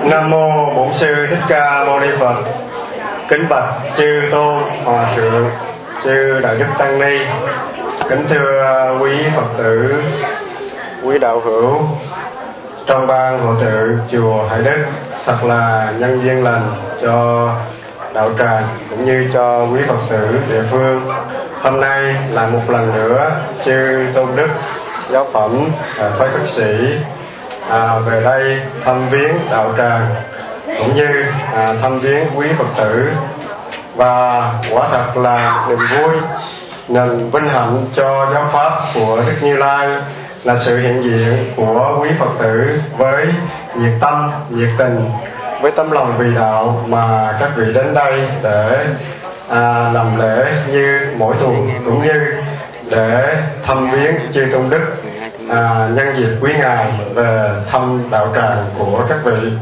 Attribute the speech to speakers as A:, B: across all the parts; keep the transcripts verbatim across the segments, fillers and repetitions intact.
A: Nam mô Bổn Sư Thích Ca Mâu Ni Phật. Kính bạch chư tôn hòa thượng, chư đại đức tăng ni, kính thưa quý Phật tử, quý đạo hữu trong ban hộ tự chùa Hải Đức. Thật là nhân duyên lành cho đạo tràng cũng như cho quý Phật tử địa phương. Hôm nay là một lần nữa chư tôn đức giáo phẩm phái khất sĩ à, về đây thăm viếng đạo tràng cũng như à, thăm viếng quý Phật tử, và quả thật là niềm vui, niềm vinh hạnh cho giáo pháp của Đức Như Lai là sự hiện diện của quý Phật tử với nhiệt tâm, nhiệt tình, với tấm lòng vì đạo mà các vị đến đây để à, làm lễ như mỗi tuần, cũng như để thăm viếng chư tôn đức à, nhân dịp quý ngài về thăm đạo tràng của các vị,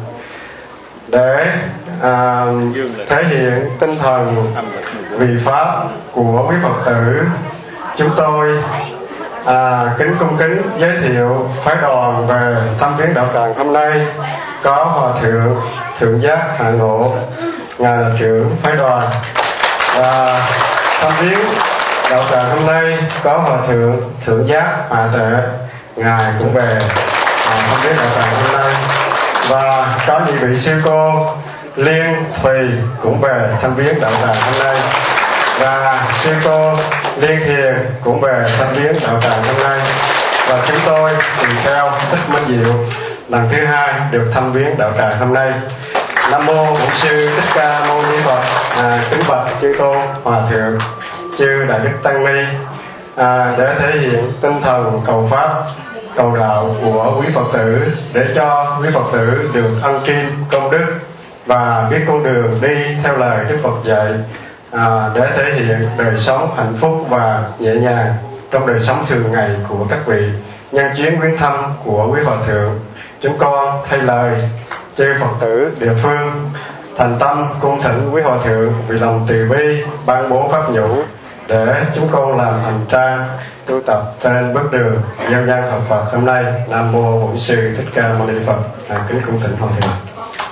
A: để à, thể hiện tinh thần vì pháp của quý Phật tử. Chúng tôi à, kính cung kính giới thiệu phái đoàn về thăm viếng đạo tràng hôm nay có Hòa thượng Thượng Giác Hạ Ngộ, ngài là trưởng phái đoàn. Và thăm viếng đạo tràng hôm nay có Hòa thượng Thượng Giác Hạ Tệ, ngài cũng về à, thăm viếng đạo tràng hôm nay. Và có nhị vị sư cô Liên Thùy cũng về thăm viếng đạo tràng hôm nay, và sư cô Liên Thiền cũng về thăm viếng đạo tràng hôm nay. Và chúng tôi tùy theo Thích Minh Diệu lần thứ hai được thăm viếng đạo tràng hôm nay. Nam mô Bổn Sư Thích Ca Mâu Ni Phật. À, kính bạch chư tôn hòa thượng, chư đại đức tăng ni, à, để thể hiện tinh thần cầu pháp, cầu đạo của quý Phật tử, để cho quý Phật tử được ân tri công đức và biết con đường đi theo lời Đức Phật dạy, à, để thể hiện đời sống hạnh phúc và nhẹ nhàng trong đời sống thường ngày của các vị. Nhân chuyến viếng thăm của quý Phật thượng, chúng con thay lời chư Phật tử địa phương thành tâm cung thỉnh quý Hòa thượng vì lòng từ bi ban bố pháp nhũ, để chúng con làm hành trang tu tập trên bước đường gieo nhân học Phật hôm nay. Nam mô Bổn Sư Thích Ca Mâu Ni Phật. À, kính cung thỉnh Hòa thượng.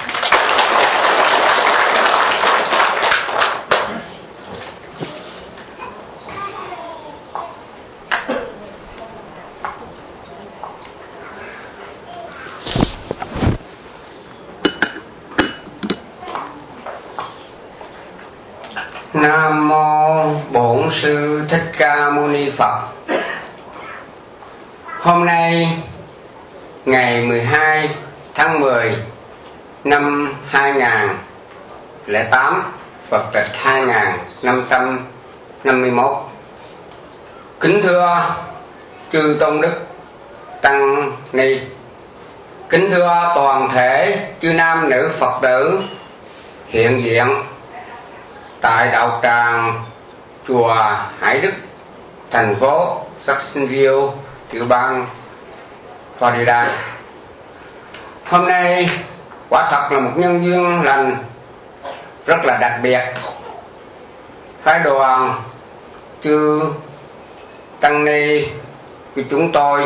B: Nam mô Bổn Sư Thích Ca Mâu Ni Phật. Hôm nay ngày mười hai tháng mười năm hai nghìn không trăm lẻ tám, Phật lịch hai nghìn năm trăm năm mươi mốt. Kính thưa chư tôn đức tăng ni, kính thưa toàn thể chư nam nữ Phật tử hiện diện tại đạo tràng chùa Hải Đức, thành phố Jacksonville, tiểu bang Florida. Hôm nay quả thật là một nhân duyên lành rất là đặc biệt. Phái đoàn chư tăng ni của chúng tôi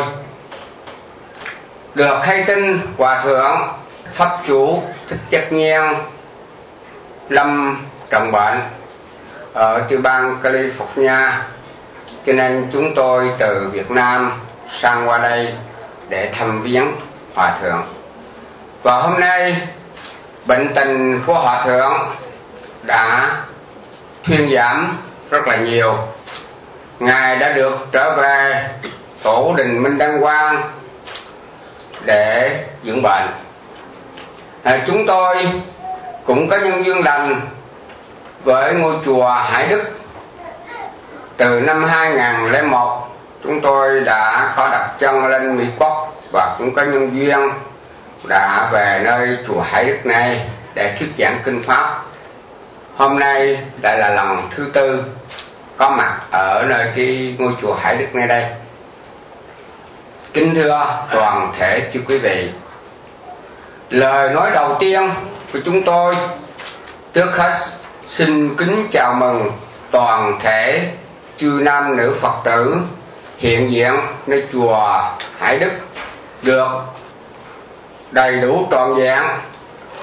B: được hay tin Hòa thượng Pháp chủ Thích Trắc Nhiên lâm trọng bệnh ở tiểu bang California, cho nên chúng tôi từ Việt Nam sang qua đây để thăm viếng Hòa thượng. Và hôm nay bệnh tình của Hòa thượng đã thuyên giảm rất là nhiều. Ngài đã được trở về tổ đình Minh Đăng Quang để dưỡng bệnh. À, chúng tôi cũng có nhân duyên lành với ngôi chùa Hải Đức. Từ năm hai nghìn không trăm lẻ một chúng tôi đã có đặt chân lên Mỹ Quốc, và cũng có nhân duyên đã về nơi chùa Hải Đức này để thuyết giảng kinh pháp. Hôm nay lại là lần thứ tư có mặt ở nơi cái ngôi chùa Hải Đức này đây. Kính thưa toàn thể chư quý vị, lời nói đầu tiên của chúng tôi trước hết xin kính chào mừng toàn thể chư nam nữ Phật tử hiện diện nơi chùa Hải Đức được đầy đủ trọn vẹn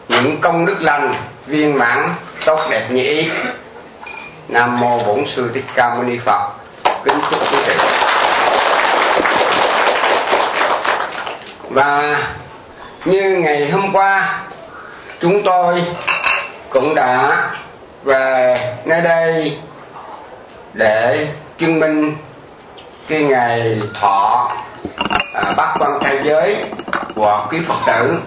B: những công đức lành viên mãn tốt đẹp như ý. Nam mô Bổn Sư Thích Ca Mâu Ni Phật. Kính chúc quý vị. Và như ngày hôm qua chúng tôi cũng đã về nơi đây để chứng minh cái ngày thọ à, bát quan trai giới của quý Phật tử,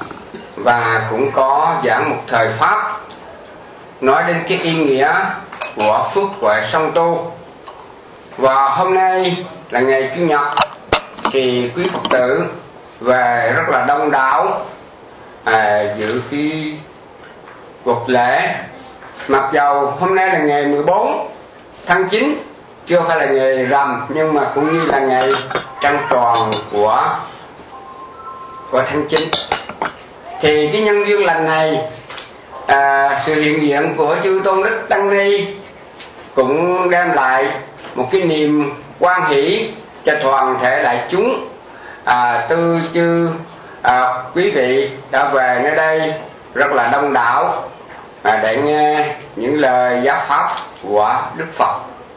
B: và cũng có giảng một thời pháp nói đến cái ý nghĩa của phước huệ song tu. Và hôm nay là ngày Chủ nhật thì quý Phật tử về rất là đông đảo à, dự cái cuộc lễ. Mặc dầu hôm nay là ngày mười bốn tháng chín, chưa phải là ngày rằm, nhưng mà cũng như là ngày trăng tròn của của tháng chín. Thì cái nhân duyên lành này, à, sự hiện diện của chư Tôn Đức Tăng Ni cũng đem lại một cái niềm hoan hỷ cho toàn thể đại chúng. À, tư chư à, quý vị đã về nơi đây rất là đông đảo à, để nghe những lời giáo pháp của Đức Phật.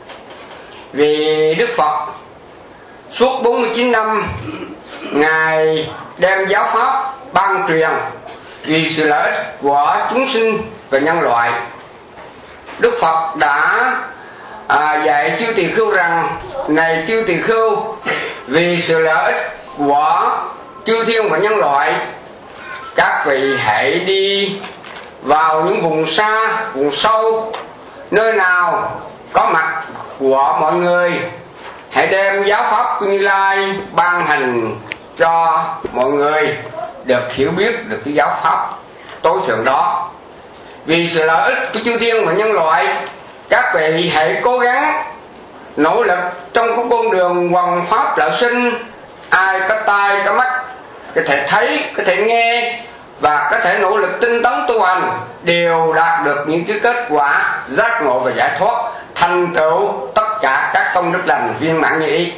B: Vì Đức Phật suốt bốn mươi chín năm Ngài đem giáo pháp ban truyền vì sự lợi ích của chúng sinh và nhân loại. Đức Phật đã à, dạy chư tỳ khưu rằng: này chư tỳ khưu, vì sự lợi ích của chư thiên và nhân loại, các vị hãy đi vào những vùng xa, vùng sâu, nơi nào có mặt của mọi người, hãy đem giáo pháp của Như Lai ban hành cho mọi người được hiểu biết được cái giáo pháp tối thượng đó. Vì sự lợi ích của chư thiên và nhân loại, các vị hãy cố gắng nỗ lực trong cái con đường hoằng pháp lợi sinh. Ai có tai có mắt, có thể thấy, có thể nghe và có thể nỗ lực tinh tấn tu hành, đều đạt được những cái kết quả giác ngộ và giải thoát, thành tựu tất cả các công đức lành viên mãn như ý.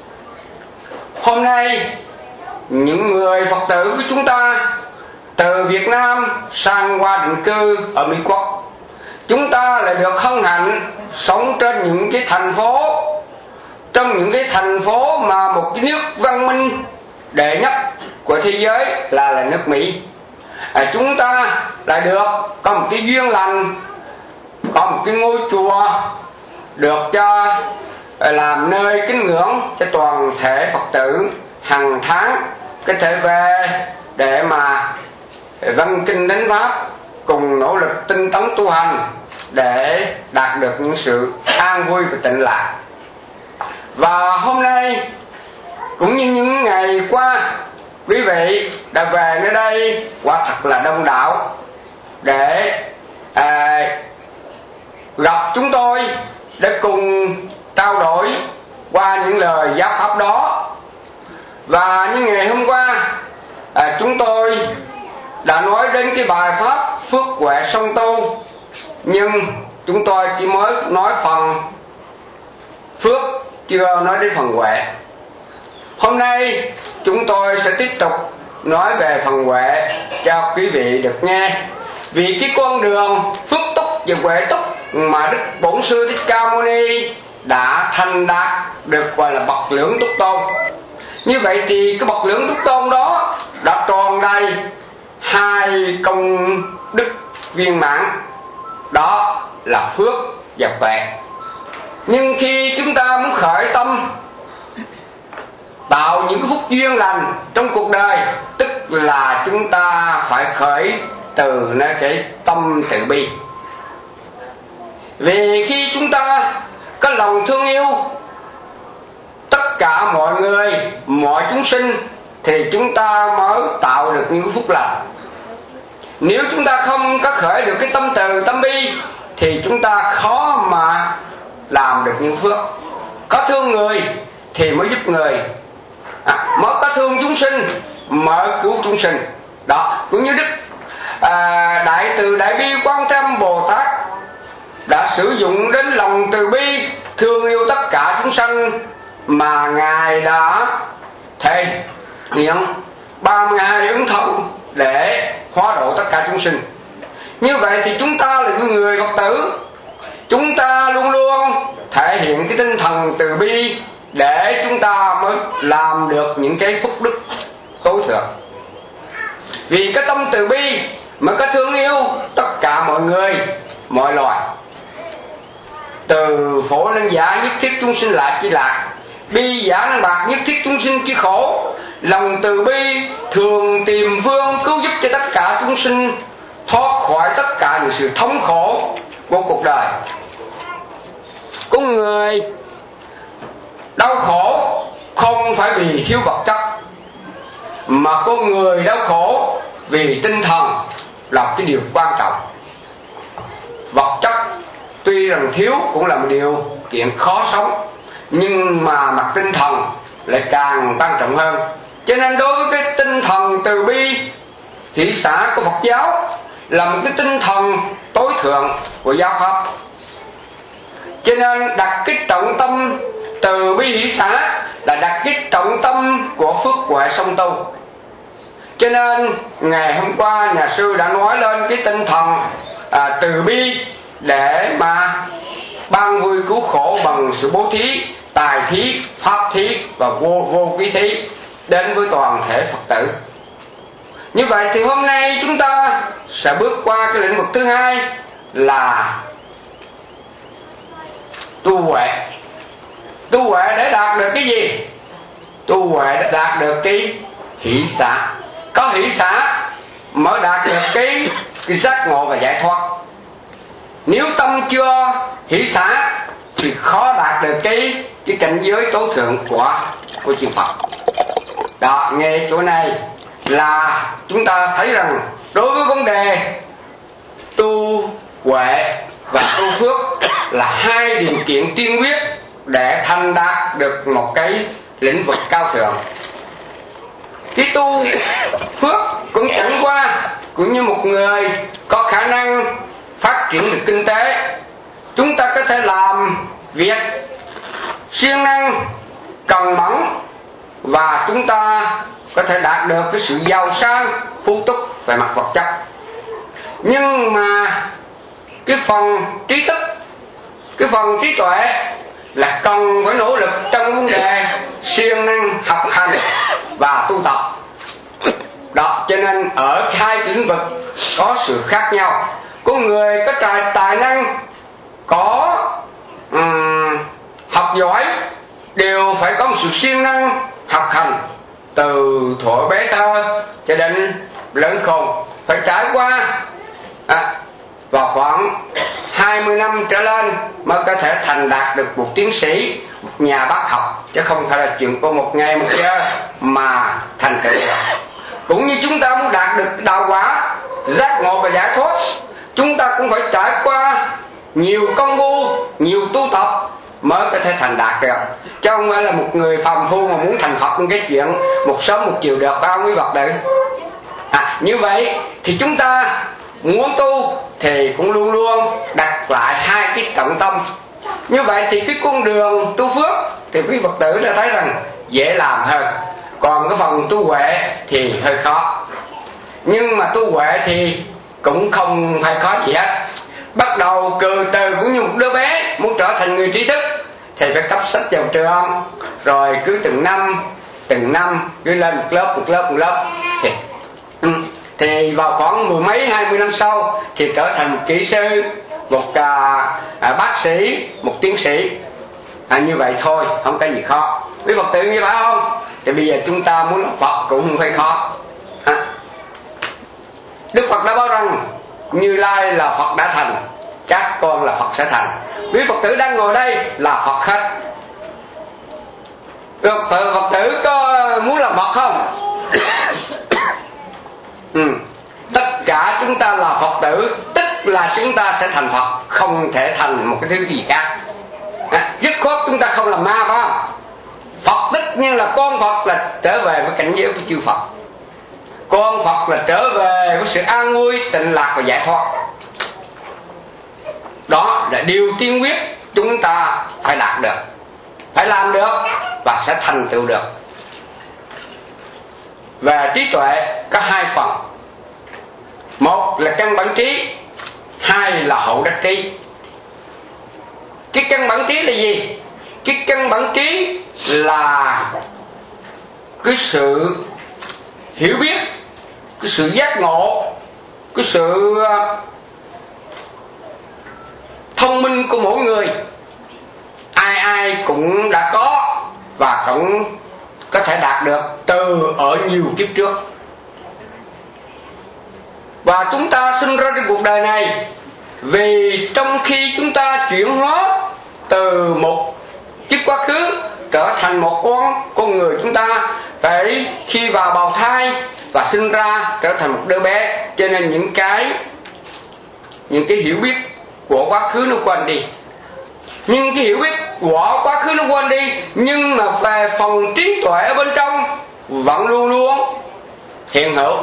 B: Hôm nay những người Phật tử của chúng ta từ Việt Nam sang qua định cư ở Mỹ Quốc, chúng ta lại được hân hạnh sống trên những cái thành phố, trong những cái thành phố mà một cái nước văn minh đệ nhất của thế giới là là nước Mỹ. À, chúng ta lại được có một cái duyên lành, có một cái ngôi chùa được cho làm nơi kính ngưỡng cho toàn thể Phật tử hàng tháng có thể về để mà văn kinh thánh pháp, cùng nỗ lực tinh tấn tu hành để đạt được những sự an vui và tịnh lạc. Và hôm nay cũng như những ngày qua, quý vị đã về nơi đây quả thật là đông đảo để à, gặp chúng tôi, để cùng trao đổi qua những lời giáo pháp đó. Và như ngày hôm qua à, chúng tôi đã nói đến cái bài pháp phước huệ song tu, nhưng chúng tôi chỉ mới nói phần phước, chưa nói đến phần huệ. Hôm nay chúng tôi sẽ tiếp tục nói về phần huệ cho quý vị được nghe. Vì cái con đường phước túc và huệ túc mà Đức Bổn Sư Thích Ca Mâu Ni đã thành đạt được gọi là bậc lưỡng túc tôn. Như vậy thì cái bậc lưỡng túc tôn đó đã tròn đầy hai công đức viên mãn, đó là phước và huệ. Nhưng khi chúng ta muốn khởi tâm tạo những phúc duyên lành trong cuộc đời, tức là chúng ta phải khởi từ nơi cái tâm từ bi. Vì khi chúng ta có lòng thương yêu tất cả mọi người, mọi chúng sinh, thì chúng ta mới tạo được những phúc lành. Nếu chúng ta không có khởi được cái tâm từ, tâm bi, thì chúng ta khó mà làm được những phước. Có thương người thì mới giúp người, à, mới có thương chúng sinh mới cứu chúng sinh. Đó, cũng như Đức à, Đại Từ Đại Bi Quan Thế Âm Bồ Tát đã sử dụng đến lòng từ bi thương yêu tất cả chúng sanh, mà Ngài đã thề nguyện ba mươi hai ứng thâu để hóa độ tất cả chúng sinh. Như vậy thì chúng ta là những người Phật tử, chúng ta luôn luôn thể hiện cái tinh thần từ bi để chúng ta mới làm được những cái phúc đức tối thượng. Vì cái tâm từ bi mà có thương yêu tất cả mọi người, mọi loài, từ phổ lên giả nhất thiết chúng sinh lạc chi lạc, bi giả năng bạc nhất thiết chúng sinh chi khổ. Lòng từ bi thường tìm phương cứu giúp cho tất cả chúng sinh thoát khỏi tất cả những sự thống khổ của cuộc đời. Con người đau khổ không phải vì thiếu vật chất, mà con người đau khổ vì tinh thần là cái điều quan trọng. Vật chất tuy rằng thiếu cũng là một điều kiện khó sống, nhưng mà mặt tinh thần lại càng quan trọng hơn. Cho nên đối với cái tinh thần từ bi hỷ xả của Phật giáo là một cái tinh thần tối thượng của giáo pháp. Cho nên đặt cái trọng tâm từ bi hỷ xả là đặt cái trọng tâm của phước huệ song tu. Cho nên ngày hôm qua nhà sư đã nói lên cái tinh thần à, từ bi để mà ban vui cứu khổ bằng sự bố thí, tài thí, pháp thí và vô vô quý thí đến với toàn thể Phật tử. Như vậy thì hôm nay chúng ta sẽ bước qua cái lĩnh vực thứ hai là tu huệ. Tu huệ để đạt được cái gì? Tu huệ để đạt được cái hỷ xả. Có hỷ xả mới đạt được cái, cái giác ngộ và giải thoát. Nếu tâm chưa hỷ xả thì khó đạt được cái, cái cảnh giới tối thượng của, của chư Phật. Đó, nghe chỗ này là chúng ta thấy rằng đối với vấn đề tu huệ và tu phước là hai điều kiện tiên quyết để thành đạt được một cái lĩnh vực cao thượng. Cái tu phước cũng chẳng qua cũng như một người có khả năng phát triển được kinh tế. Chúng ta có thể làm việc siêng năng, cần mẫn và chúng ta có thể đạt được cái sự giàu sang, phú túc về mặt vật chất. Nhưng mà cái phần trí thức, cái phần trí tuệ là cần phải nỗ lực trong vấn đề siêng năng học hành và tu tập. Đó, cho nên ở hai lĩnh vực có sự khác nhau. Con người có tài, tài năng, có um, học giỏi đều phải có một sự siêng năng học hành từ thuở bé thơ cho đến lớn khôn, phải trải qua à, vào khoảng hai mươi năm trở lên mới có thể thành đạt được một tiến sĩ, một nhà bác học, chứ không phải là chuyện của một ngày một giờ mà thành tựu được. Cũng như chúng ta muốn đạt được đạo quả, giác ngộ và giải thoát, chúng ta cũng phải trải qua nhiều công phu, nhiều tu tập mới có thể thành đạt được. Chứ không phải là một người phàm phu mà muốn thành Phật cái chuyện một sớm một chiều được bao quý Phật tử. À, như vậy thì chúng ta muốn tu thì cũng luôn luôn đặt lại hai cái trọng tâm. Như vậy thì cái con đường tu phước thì quý Phật tử đã thấy rằng dễ làm hơn, còn cái phần tu huệ thì hơi khó. Nhưng mà tu huệ thì cũng không phải khó gì hết. Bắt đầu từ từ cũng như một đứa bé muốn trở thành người trí thức thì phải cấp sách vào trường, rồi cứ từng năm từng năm cứ lên một lớp một lớp một lớp thì, thì vào khoảng mười mấy hai mươi năm sau thì trở thành một kỹ sư, một à, à, bác sĩ, một tiến sĩ. À, như vậy thôi, không có gì khó. Quý Phật tử như phải không? Thì bây giờ chúng ta muốn làm Phật cũng không phải khó. À, Đức Phật đã bảo rằng Như Lai là Phật đã thành, các con là Phật sẽ thành. Quý Phật tử đang ngồi đây là Phật hết. Phật tử, Phật tử có muốn làm Phật không? ừ. Tất cả chúng ta là Phật tử, tức là chúng ta sẽ thành Phật, không thể thành một cái thứ gì khác. À, dứt khoát chúng ta không làm ma phải không? Phật tất nhiên là con Phật là trở về với cảnh giới của chư Phật. Con Phật là trở về với sự an vui, tịnh lạc và giải thoát. Đó là điều tiên quyết chúng ta phải đạt được, phải làm được và sẽ thành tựu được. Về trí tuệ có hai phần. một là căn bản trí, hai là hậu đắc trí. Cái căn bản trí là gì? Cái căn bản trí là cái sự hiểu biết, cái sự giác ngộ, cái sự thông minh của mỗi người. Ai ai cũng đã có và cũng có thể đạt được từ ở nhiều kiếp trước. Và chúng ta sinh ra trên cuộc đời này vì trong khi chúng ta chuyển hóa từ một kiếp quá khứ trở thành một con con người, chúng ta phải khi vào bào thai và sinh ra trở thành một đứa bé, cho nên những cái những cái hiểu biết của quá khứ nó quên đi. Nhưng cái hiểu biết của quá khứ nó quên đi, nhưng mà về phần trí tuệ ở bên trong vẫn luôn luôn hiện hữu.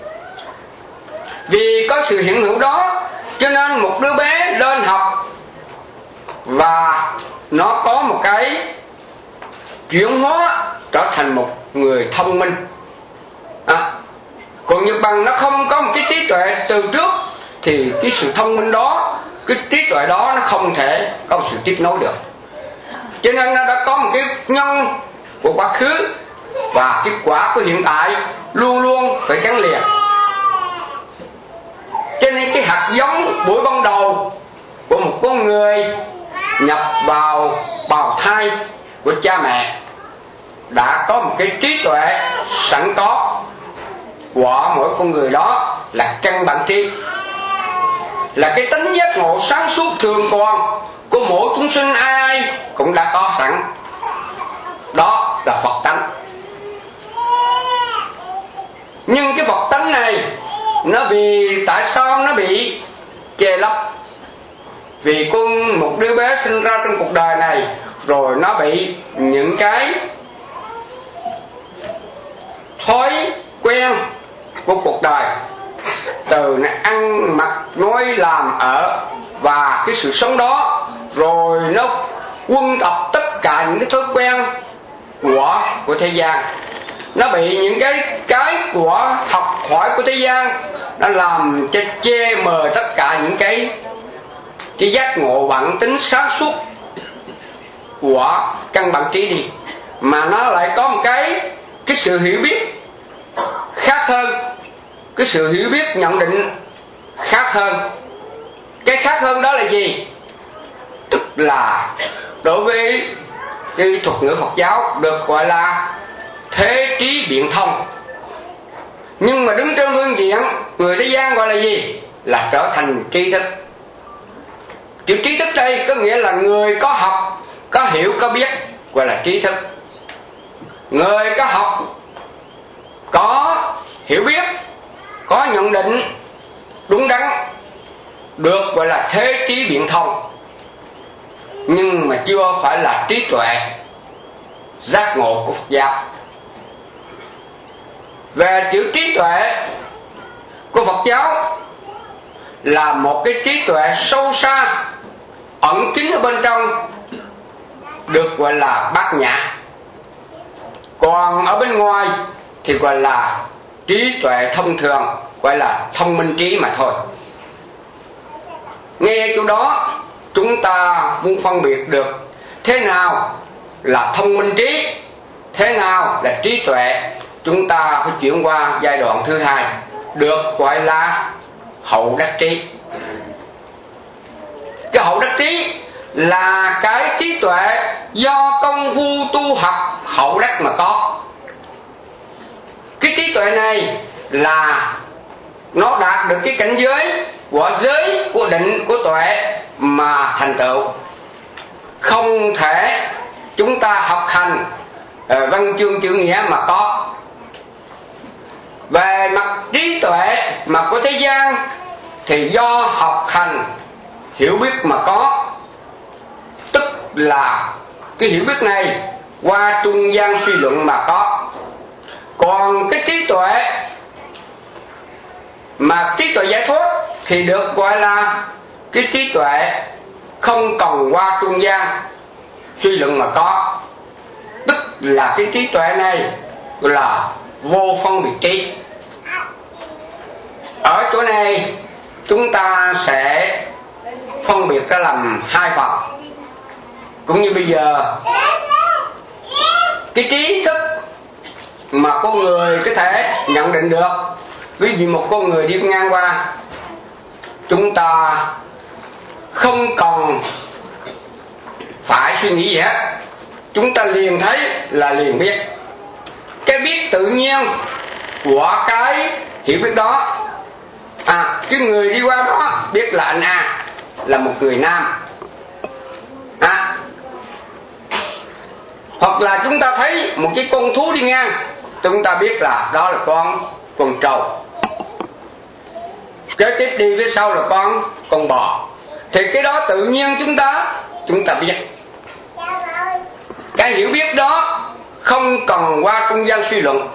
B: Vì có sự hiện hữu đó cho nên một đứa bé lên học và nó có một cái chuyển hóa trở thành một người thông minh. à, Còn như bằng nó không có một cái trí tuệ từ trước thì cái sự thông minh đó, cái trí tuệ đó nó không thể có sự tiếp nối được. Cho nên nó đã có một cái nhân của quá khứ và kết quả của hiện tại luôn luôn phải gắn liền. Cho nên cái hạt giống buổi ban đầu của một con người nhập vào bào thai của cha mẹ đã có một cái trí tuệ sẵn có của mỗi con người, đó là căn bản trí, là cái tính giác ngộ sáng suốt thường còn của mỗi chúng sinh, ai ai cũng đã có sẵn. Đó là Phật tánh. Nhưng cái Phật tánh này nó vì tại sao nó bị che lấp? Vì con một đứa bé sinh ra trong cuộc đời này rồi nó bị những cái thói quen của cuộc đời, từ nó ăn mặc nói làm ở và cái sự sống đó, rồi nó quân tập tất cả những cái thói quen của của thế gian. Nó bị những cái cái của học hỏi của thế gian nó làm cho che mờ tất cả những cái cái giác ngộ bản tính sáng suốt của căn bản trí đi, mà nó lại có một cái cái sự hiểu biết khác hơn, cái sự hiểu biết nhận định khác hơn. Cái khác hơn đó là gì? Tức là đối với cái thuật ngữ Phật giáo được gọi là thế trí biện thông. Nhưng mà đứng trên phương diện người thế gian gọi là gì? Là trở thành tri thức. Chữ trí thức đây có nghĩa là người có học, có hiểu, có biết, gọi là trí thức. Người có học, có hiểu biết, có nhận định đúng đắn được gọi là thế trí biện thông. Nhưng mà chưa phải là trí tuệ giác ngộ của Phật giáo. Về chữ trí tuệ của Phật giáo là một cái trí tuệ sâu xa, ẩn kín ở bên trong, được gọi là bát nhã. Còn ở bên ngoài thì gọi là trí tuệ thông thường, gọi là thông minh trí mà thôi. Nghe chỗ đó chúng ta muốn phân biệt được thế nào là thông minh trí, thế nào là trí tuệ. Chúng ta phải chuyển qua giai đoạn thứ hai, được gọi là hậu đắc trí. Cái hậu đắc trí là cái trí tuệ do công phu tu học hậu đắc mà có. Cái trí tuệ này là nó đạt được cái cảnh giới của giới, của định, của tuệ mà thành tựu. Không thể chúng ta học hành văn chương chữ nghĩa mà có. Về mặt trí tuệ mà của thế gian thì do học hành hiểu biết mà có, tức là cái hiểu biết này qua trung gian suy luận mà có. Còn cái trí tuệ mà trí tuệ giải thoát thì được gọi là cái trí tuệ không cần qua trung gian suy luận mà có, tức là cái trí tuệ này gọi là vô phân biệt trí. Ở chỗ này chúng ta sẽ phân biệt ra làm hai phần. Cũng như bây giờ cái trí thức mà con người có thể nhận định được, ví dụ một con người đi ngang qua, chúng ta không cần phải suy nghĩ gì hết, chúng ta liền thấy là liền biết. Cái biết tự nhiên của cái hiểu biết đó, à cái người đi qua đó biết là anh A là một người nam, à hoặc là chúng ta thấy một cái con thú đi ngang, chúng ta biết là đó là con con trâu, kế tiếp đi phía sau là con con bò. Thì cái đó tự nhiên chúng ta chúng ta biết. Cái hiểu biết đó không cần qua trung gian suy luận,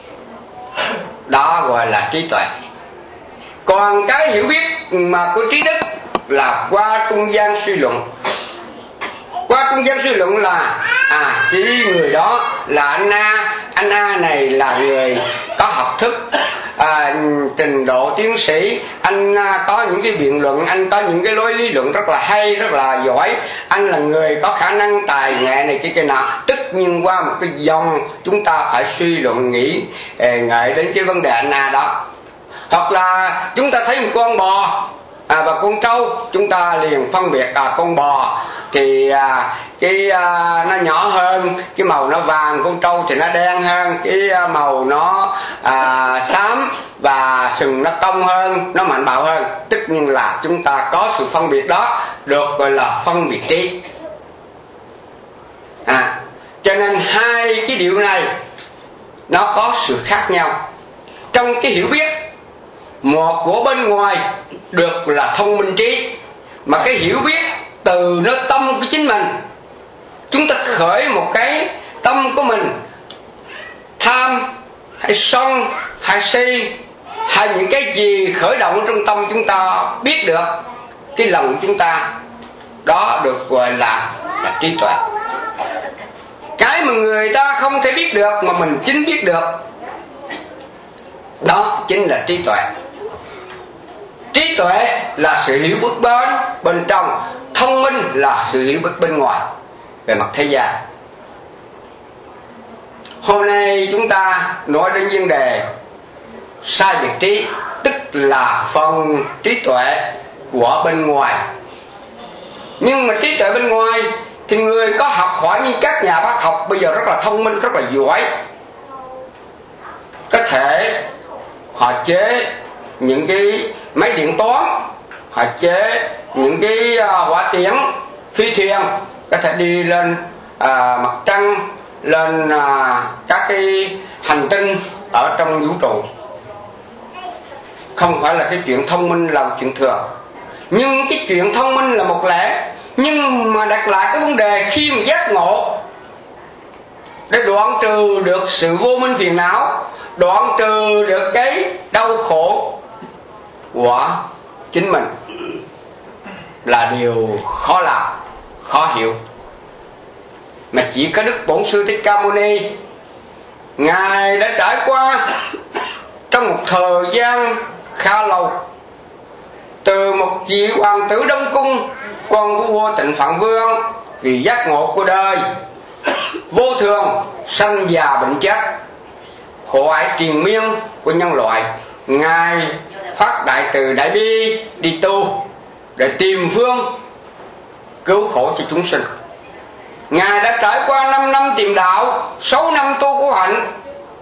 B: đó gọi là trí tuệ. Còn cái hiểu biết mà của trí đức là qua trung gian suy luận. Qua trung gian suy luận là à cái người đó là anh A, anh A này là người có học thức, à, trình độ tiến sĩ, anh à, có những cái biện luận, anh có những cái lối lý luận rất là hay, rất là giỏi, anh là người có khả năng tài nghệ này kia kia nọ. Tất nhiên qua một cái dòng chúng ta phải suy luận nghĩ ngợi đến cái vấn đề anh A đó. Hoặc là chúng ta thấy một con bò à, và con trâu, chúng ta liền phân biệt à, con bò thì à, cái à, nó nhỏ hơn, cái màu nó vàng, con trâu thì nó đen hơn, cái à, màu nó à, xám và sừng nó cong hơn, nó mạnh bạo hơn. Tất nhiên là chúng ta có sự phân biệt đó, được gọi là phân biệt trí. À, cho nên hai cái điều này nó có sự khác nhau. Trong cái hiểu biết, một của bên ngoài được là thông minh trí, mà cái hiểu biết từ nơi tâm của chính mình, chúng ta khởi một cái tâm của mình tham hay sân hay si hay những cái gì khởi động trong tâm chúng ta biết được, cái lòng chúng ta đó được gọi là, là trí tuệ. Cái mà người ta không thể biết được mà mình chính biết được, đó chính là trí tuệ. Trí tuệ là sự hiểu biết bên bên trong, thông minh là sự hiểu biết bên ngoài về mặt thế gian. Hôm nay chúng ta nói đến vấn đề sai biệt trí, tức là phần trí tuệ của bên ngoài. Nhưng mà trí tuệ bên ngoài thì người có học hỏi như các nhà bác học bây giờ rất là thông minh, rất là giỏi, có thể họ chế những cái máy điện toán, họ chế những cái uh, hỏa tiễn, phi thuyền, có thể đi lên uh, mặt trăng, lên uh, các cái hành tinh ở trong vũ trụ. Không phải là cái chuyện thông minh là một chuyện thường, nhưng cái chuyện thông minh là một lẽ. Nhưng mà đặt lại cái vấn đề khi mà giác ngộ để đoạn trừ được sự vô minh phiền não, đoạn trừ được cái đau khổ của chính mình, là điều khó làm, khó hiểu. Mà chỉ có Đức Bổn Sư Thích Ca Mâu Ni, Ngài đã trải qua trong một thời gian khá lâu, từ một vị hoàng tử Đông Cung, con của vua Tịnh Phạn Vương, vì giác ngộ của đời vô thường, sanh già bệnh chết, khổ ải triền miên của nhân loại, Ngài phát đại từ đại bi đi tu để tìm phương cứu khổ cho chúng sinh. Ngài đã trải qua năm năm tìm đạo, sáu năm tu của hạnh,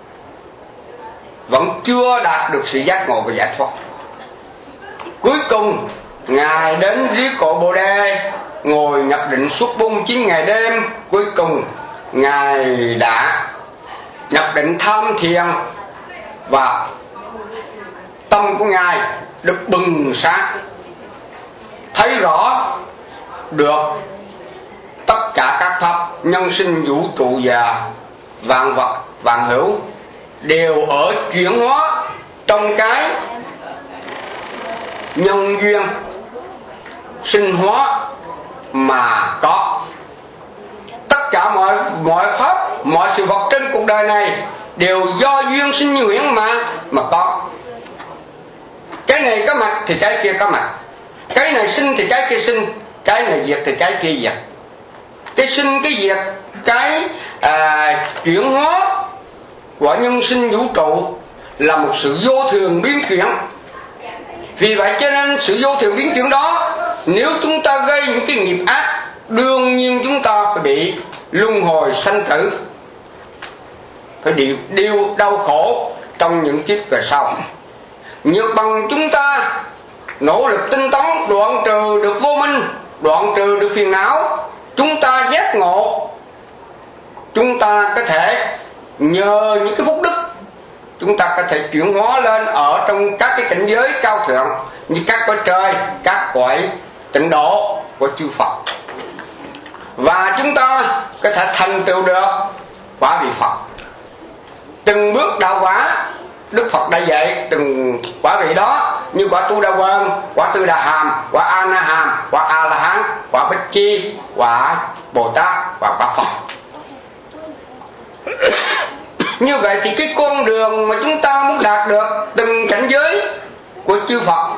B: vẫn chưa đạt được sự giác ngộ và giải thoát. Cuối cùng Ngài đến dưới cội Bồ Đề, ngồi nhập định suốt bốn mươi chín ngày đêm. Cuối cùng Ngài đã nhập định tham thiền, và tâm của Ngài được bừng sáng, thấy rõ được tất cả các pháp nhân sinh vũ trụ và vạn vật vạn hữu đều ở chuyển hóa trong cái nhân duyên sinh hóa mà có. Tất cả mọi mọi pháp, mọi sự vật trên cuộc đời này đều do duyên sinh huyễn mà mà có. Cái này có mặt thì cái kia có mặt. Cái này sinh thì cái kia sinh, cái này diệt thì cái kia diệt. Cái sinh cái diệt, cái à, chuyển hóa của nhân sinh vũ trụ là một sự vô thường biến chuyển. Vì vậy cho nên sự vô thường biến chuyển đó, nếu chúng ta gây những cái nghiệp ác, đương nhiên chúng ta phải bị luân hồi sanh tử, phải điều, điều đau khổ trong những kiếp về sau. Nhược bằng chúng ta nỗ lực tinh tấn, đoạn trừ được vô minh, đoạn trừ được phiền não, chúng ta giác ngộ, chúng ta có thể nhờ những cái phúc đức, chúng ta có thể chuyển hóa lên ở trong các cái cảnh giới cao thượng, như các cõi trời, các cõi tịnh độ của chư Phật, và chúng ta có thể thành tựu được quả vị Phật. Từng bước đạo quả, Đức Phật đã dạy từng quả vị đó, như quả Tu Đà Quần, quả Tư Đà Hàm, quả A Na Hàm, quả A La Hán, quả Bích Chi, quả Bồ Tát và quả Phật. Như vậy thì cái con đường mà chúng ta muốn đạt được từng cảnh giới của chư Phật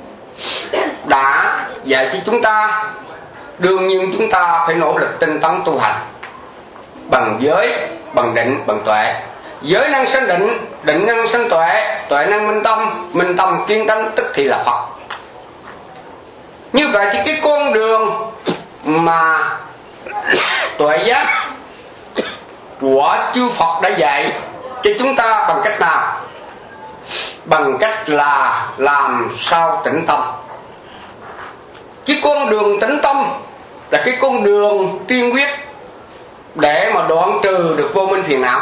B: đã dạy cho chúng ta, đương nhiên chúng ta phải nỗ lực tinh tấn tu hành bằng giới, bằng định, bằng tuệ. Giới năng sanh định, định năng sanh tuệ, tuệ năng minh tâm, minh tâm kiên tánh, tức thì là Phật. Như vậy thì cái con đường mà tuệ giác của chư Phật đã dạy cho chúng ta bằng cách nào? Bằng cách là làm sao tĩnh tâm. Cái con đường tĩnh tâm là cái con đường tiên quyết để mà đoạn trừ được vô minh phiền não.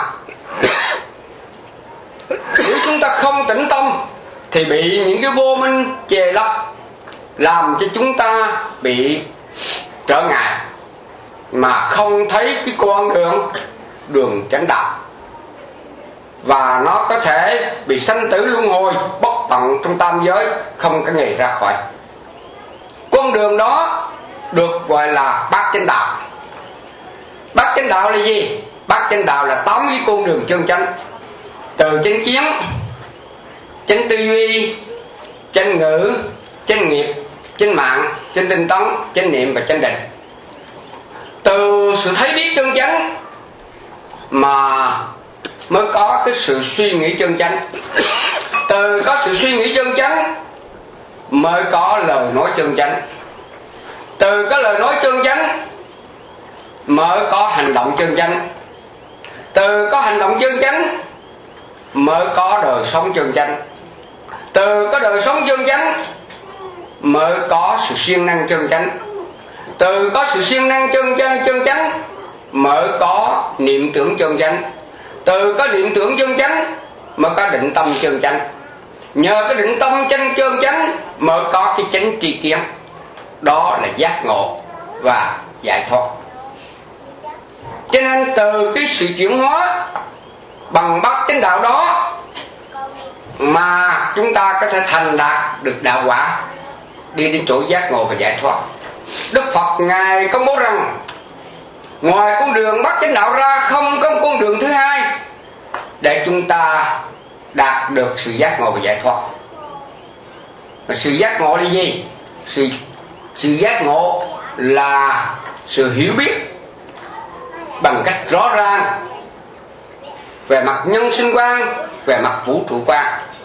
B: Nếu chúng ta không tĩnh tâm thì bị những cái vô minh chề lấp, làm cho chúng ta bị trở ngại mà không thấy cái con đường đường chánh đạo, và nó có thể bị sanh tử luân hồi bất tận trong tam giới, không có ngày ra khỏi. Con đường đó được gọi là bát chánh đạo. Bát chánh đạo là gì? Bát chánh đạo là tám cái con đường chân chánh, từ chánh kiến, chánh tư duy, chánh ngữ, chánh nghiệp, chánh mạng, chánh tinh tấn, chánh niệm và chánh định. Từ sự thấy biết chân chánh mà mới có cái sự suy nghĩ chân chánh. Từ có sự suy nghĩ chân chánh mới có lời nói chân chánh. Từ có lời nói chân chánh mới có hành động chân chánh. Từ có hành động chân chánh mới có đời sống chân chánh. Từ có đời sống chân chánh mới có sự siêng năng chân chánh. Từ có sự siêng năng chân chánh chân chánh mới có niệm tưởng chân chánh. Từ có niệm tưởng chân chánh mới có định tâm chân chánh. Nhờ cái định tâm chân chân chánh mới có cái chánh tri kiến, đó là giác ngộ và giải thoát. Cho nên từ cái sự chuyển hóa bằng bát chánh đạo đó mà chúng ta có thể thành đạt được đạo quả, đi đến chỗ giác ngộ và giải thoát. Đức Phật Ngài công bố rằng ngoài con đường bát chánh đạo ra không có con đường thứ hai để chúng ta đạt được sự giác ngộ và giải thoát. Và sự giác ngộ là gì? Sự, sự giác ngộ là sự hiểu biết bằng cách rõ ràng về mặt nhân sinh quan, về mặt vũ trụ quan.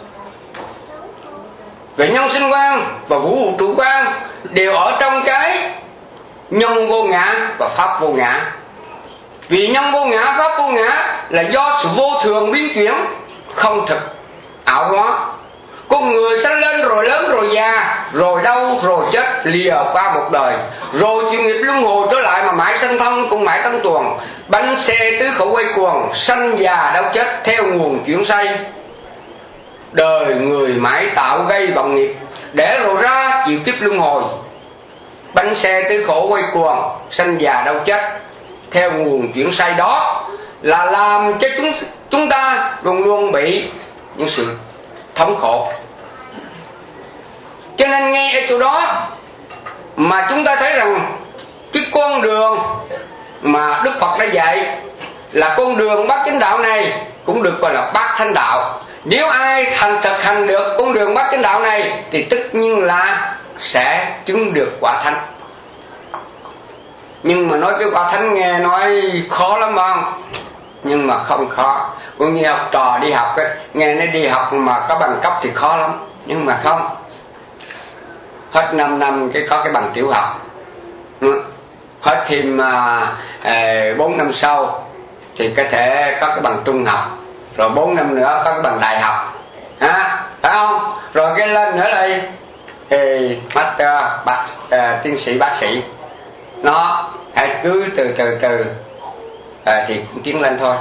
B: Về nhân sinh quan và vũ trụ quan đều ở trong cái nhân vô ngã và pháp vô ngã. Vì nhân vô ngã, pháp vô ngã là do sự vô thường biến chuyển, không thực, ảo hóa. Con người sanh lên rồi lớn rồi già, rồi đau rồi chết lìa qua một đời, rồi chịu nghiệp luân hồi trở lại mà mãi sanh thân cũng mãi tăng tuồng. Bánh xe tứ khẩu quay cuồng, sanh già đau chết theo nguồn chuyển xây. Đời người mãi tạo gây bằng nghiệp, để rồi ra chịu kiếp luân hồi. Bánh xe tứ khổ quay cuồng, sanh già đau chết theo nguồn chuyển xây, đó là làm cho chúng chúng ta luôn luôn bị những sự thống khổ. Cho nên ngay ở chỗ đó mà chúng ta thấy rằng cái con đường mà Đức Phật đã dạy là con đường bát chánh đạo này cũng được gọi là bát thánh đạo. Nếu ai thành thực hành được con đường bát chánh đạo này thì tất nhiên là sẽ chứng được quả thánh. Nhưng mà nói cái quả thánh nghe nói khó lắm không? Nhưng mà không khó. Cũng như học trò đi học ấy, nghe nó đi học mà có bằng cấp thì khó lắm. Nhưng mà không, hết năm năm cái có cái bằng tiểu học, hết thêm bốn uh, năm sau thì có thể có cái bằng trung học, rồi bốn năm nữa có cái bằng đại học, ha, phải không? Rồi cái lên nữa đây thì master, bác, uh, tiến sĩ, bác sĩ. Nó hãy cứ từ từ từ uh, thì cũng tiến lên thôi.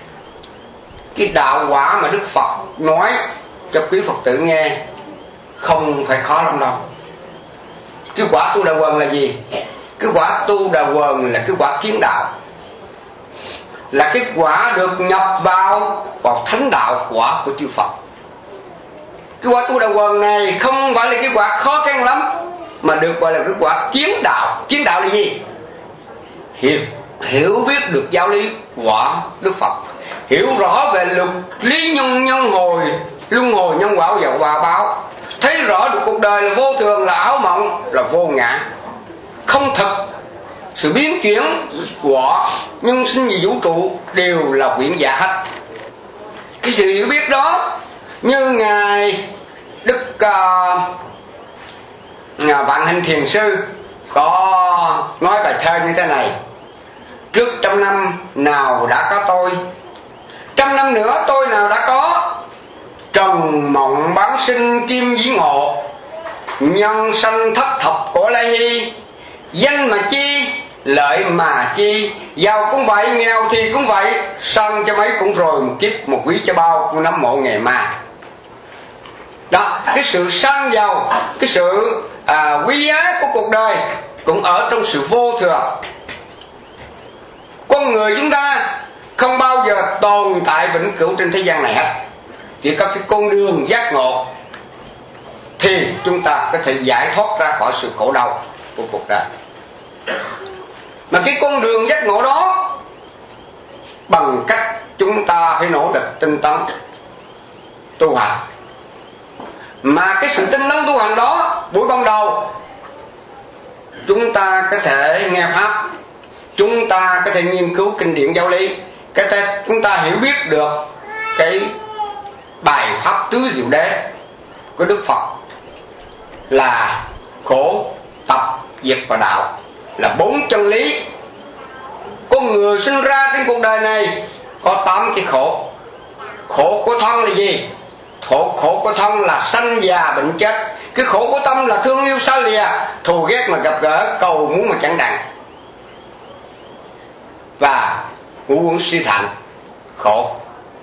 B: Cái đạo quả mà Đức Phật nói cho quý Phật tử nghe không phải khó lắm đâu. Cái quả tu đà quần là gì? Cái quả tu đà quần là cái quả kiến đạo, là cái quả được nhập vào vào thánh đạo quả của chư Phật. Cái quả tu đà quần này không phải là cái quả khó khăn lắm, mà được gọi là cái quả kiến đạo. Kiến đạo là gì? Hiểu, hiểu biết được giáo lý của Đức Phật, hiểu rõ về luật lý nhân nhân hồi, luân hồi nhân quả và quả báo, thấy rõ được cuộc đời là vô thường, là ảo mộng, là vô ngã, không thực. Sự biến chuyển của nhân sinh và vũ trụ đều là huyễn giả hết. Cái sự hiểu biết đó, như ngài Đức uh, ngài Vạn Hạnh Thiền Sư có nói bài thơ như thế này: trước trăm năm nào đã có tôi, trăm năm nữa tôi nào đã có. Trần mộng bán sinh kim dĩ ngộ, nhân sanh thất thập cổ lai hy. Danh mà chi, lợi mà chi, giàu cũng vậy, nghèo thì cũng vậy, sanh cho mấy cũng rồi một kiếp, một quý cho bao, cũng nắm mộ nghề mà. Đó, cái sự sang giàu, cái sự à, quý giá của cuộc đời cũng ở trong sự vô thường. Con người chúng ta không bao giờ tồn tại vĩnh cửu trên thế gian này hết. Chỉ có cái con đường giác ngộ thì chúng ta có thể giải thoát ra khỏi sự khổ đau của cuộc đời. Mà cái con đường giác ngộ đó bằng cách chúng ta phải nỗ lực tinh tấn tu hành. Mà cái sự tinh tấn tu hành đó, buổi ban đầu chúng ta có thể nghe pháp, chúng ta có thể nghiên cứu kinh điển giáo lý, có thể chúng ta hiểu biết được cái bài pháp tứ diệu đế của Đức Phật là khổ, tập, diệt và đạo, là bốn chân lý. Con người sinh ra trên cuộc đời này có tám cái khổ. Khổ của thân là gì? Khổ, khổ của thân là sanh già bệnh chết. Cái khổ của tâm là thương yêu xa lìa, thù ghét mà gặp gỡ, cầu muốn mà chẳng đặng, và ngũ uẩn suy thạnh khổ.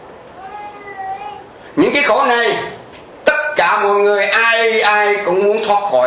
B: Những cái khổ này tất cả mọi người ai ai cũng muốn thoát khỏi.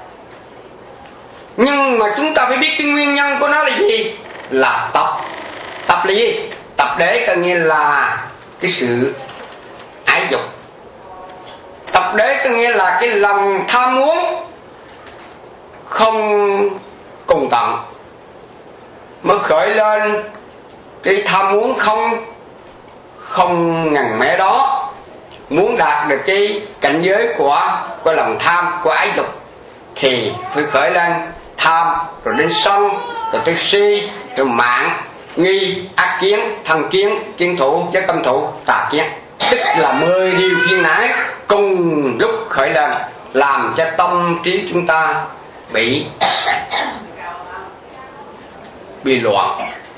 B: Nhưng mà chúng ta phải biết cái nguyên nhân của nó là gì? Là tập. Tập là gì? Tập đế có nghĩa là cái sự ái dục. Tập đế có nghĩa là cái lòng tham muốn không cùng tận, mới khởi lên cái tham muốn không không ngần mẻ đó, muốn đạt được cái cảnh giới của của lòng tham, của ái dục thì phải khởi lên tham, rồi đến sân, rồi tới si, rồi mạng, nghi, ác kiến, thân kiến, kiến thủ, giới tâm thủ, tà kiến. Tức là mười điều phiền não cùng lúc khởi lên, làm cho tâm trí chúng ta bị bị loạn,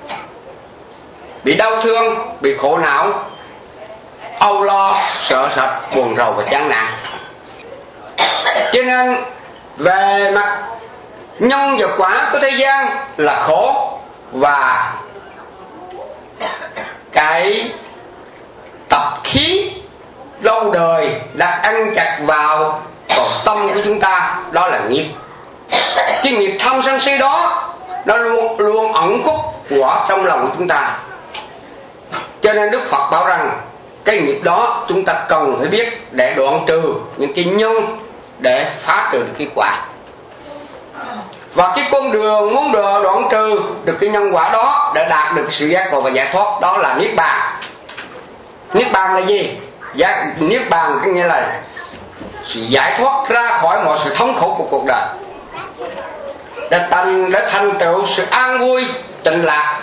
B: bị đau thương, bị khổ não, âu lo, sợ sệt, buồn rầu và chán nản. Cho nên về mặt nhân và quả của thế gian là khổ, và cái tập khí lâu đời đã ăn chặt vào vào tâm của chúng ta, đó là nghiệp. Cái nghiệp tham sân si đó nó luôn luôn ẩn khuất của trong lòng của chúng ta. Cho nên Đức Phật bảo rằng cái nghiệp đó chúng ta cần phải biết để đoạn trừ những cái nhân, để phá trừ được cái quả. Và cái con đường muốn được đoạn trừ được cái nhân quả đó để đạt được sự giác ngộ và giải thoát, đó là niết bàn. Niết bàn là gì? Giải, niết bàn có nghĩa là sự giải thoát ra khỏi mọi sự thống khổ của cuộc đời, để thành để thành tựu sự an vui tịnh lạc.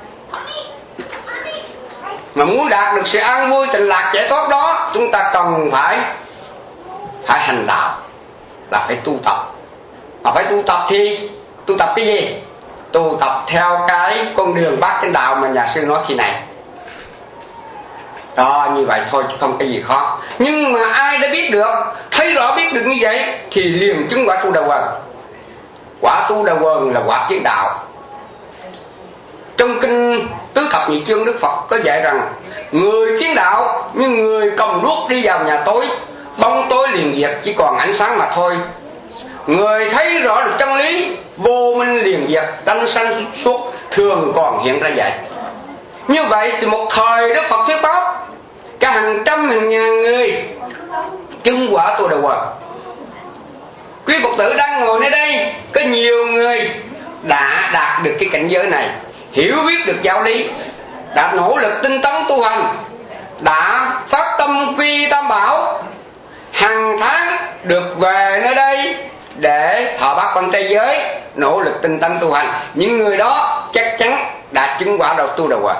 B: Mà muốn đạt được sự an vui tịnh lạc giải thoát đó, chúng ta cần phải phải hành đạo, là phải tu tập. Mà phải tu tập thì tu tập cái gì? Tu tập theo cái con đường bát chánh đạo mà nhà sư nói khi này. Đó, như vậy thôi chứ không cái gì khó. Nhưng mà ai đã biết được, thấy rõ biết được như vậy thì liền chứng quả tu đà quần. Quả tu đà quần là quả kiến đạo. Trong kinh Tứ Thập Nhị Chương, Đức Phật có dạy rằng người kiến đạo như người cầm đuốc đi vào nhà tối, bóng tối liền diệt, chỉ còn ánh sáng mà thôi. Người thấy rõ được chân lý, vô minh liền diệt, tánh sanh suốt thường còn hiện ra vậy. Như vậy thì một thời Đức Phật thuyết pháp, cả hàng trăm hàng ngàn người chứng quả tu đà quần. Quý Phật tử đang ngồi nơi đây, có nhiều người đã đạt được cái cảnh giới này, hiểu biết được giáo lý, đã nỗ lực tinh tấn tu hành, đã phát tâm quy tam bảo, hàng tháng được về nơi đây để thọ bát quan trai giới, nỗ lực tinh tấn tu hành. Những người đó chắc chắn đã chứng quả đầu tu đà quần.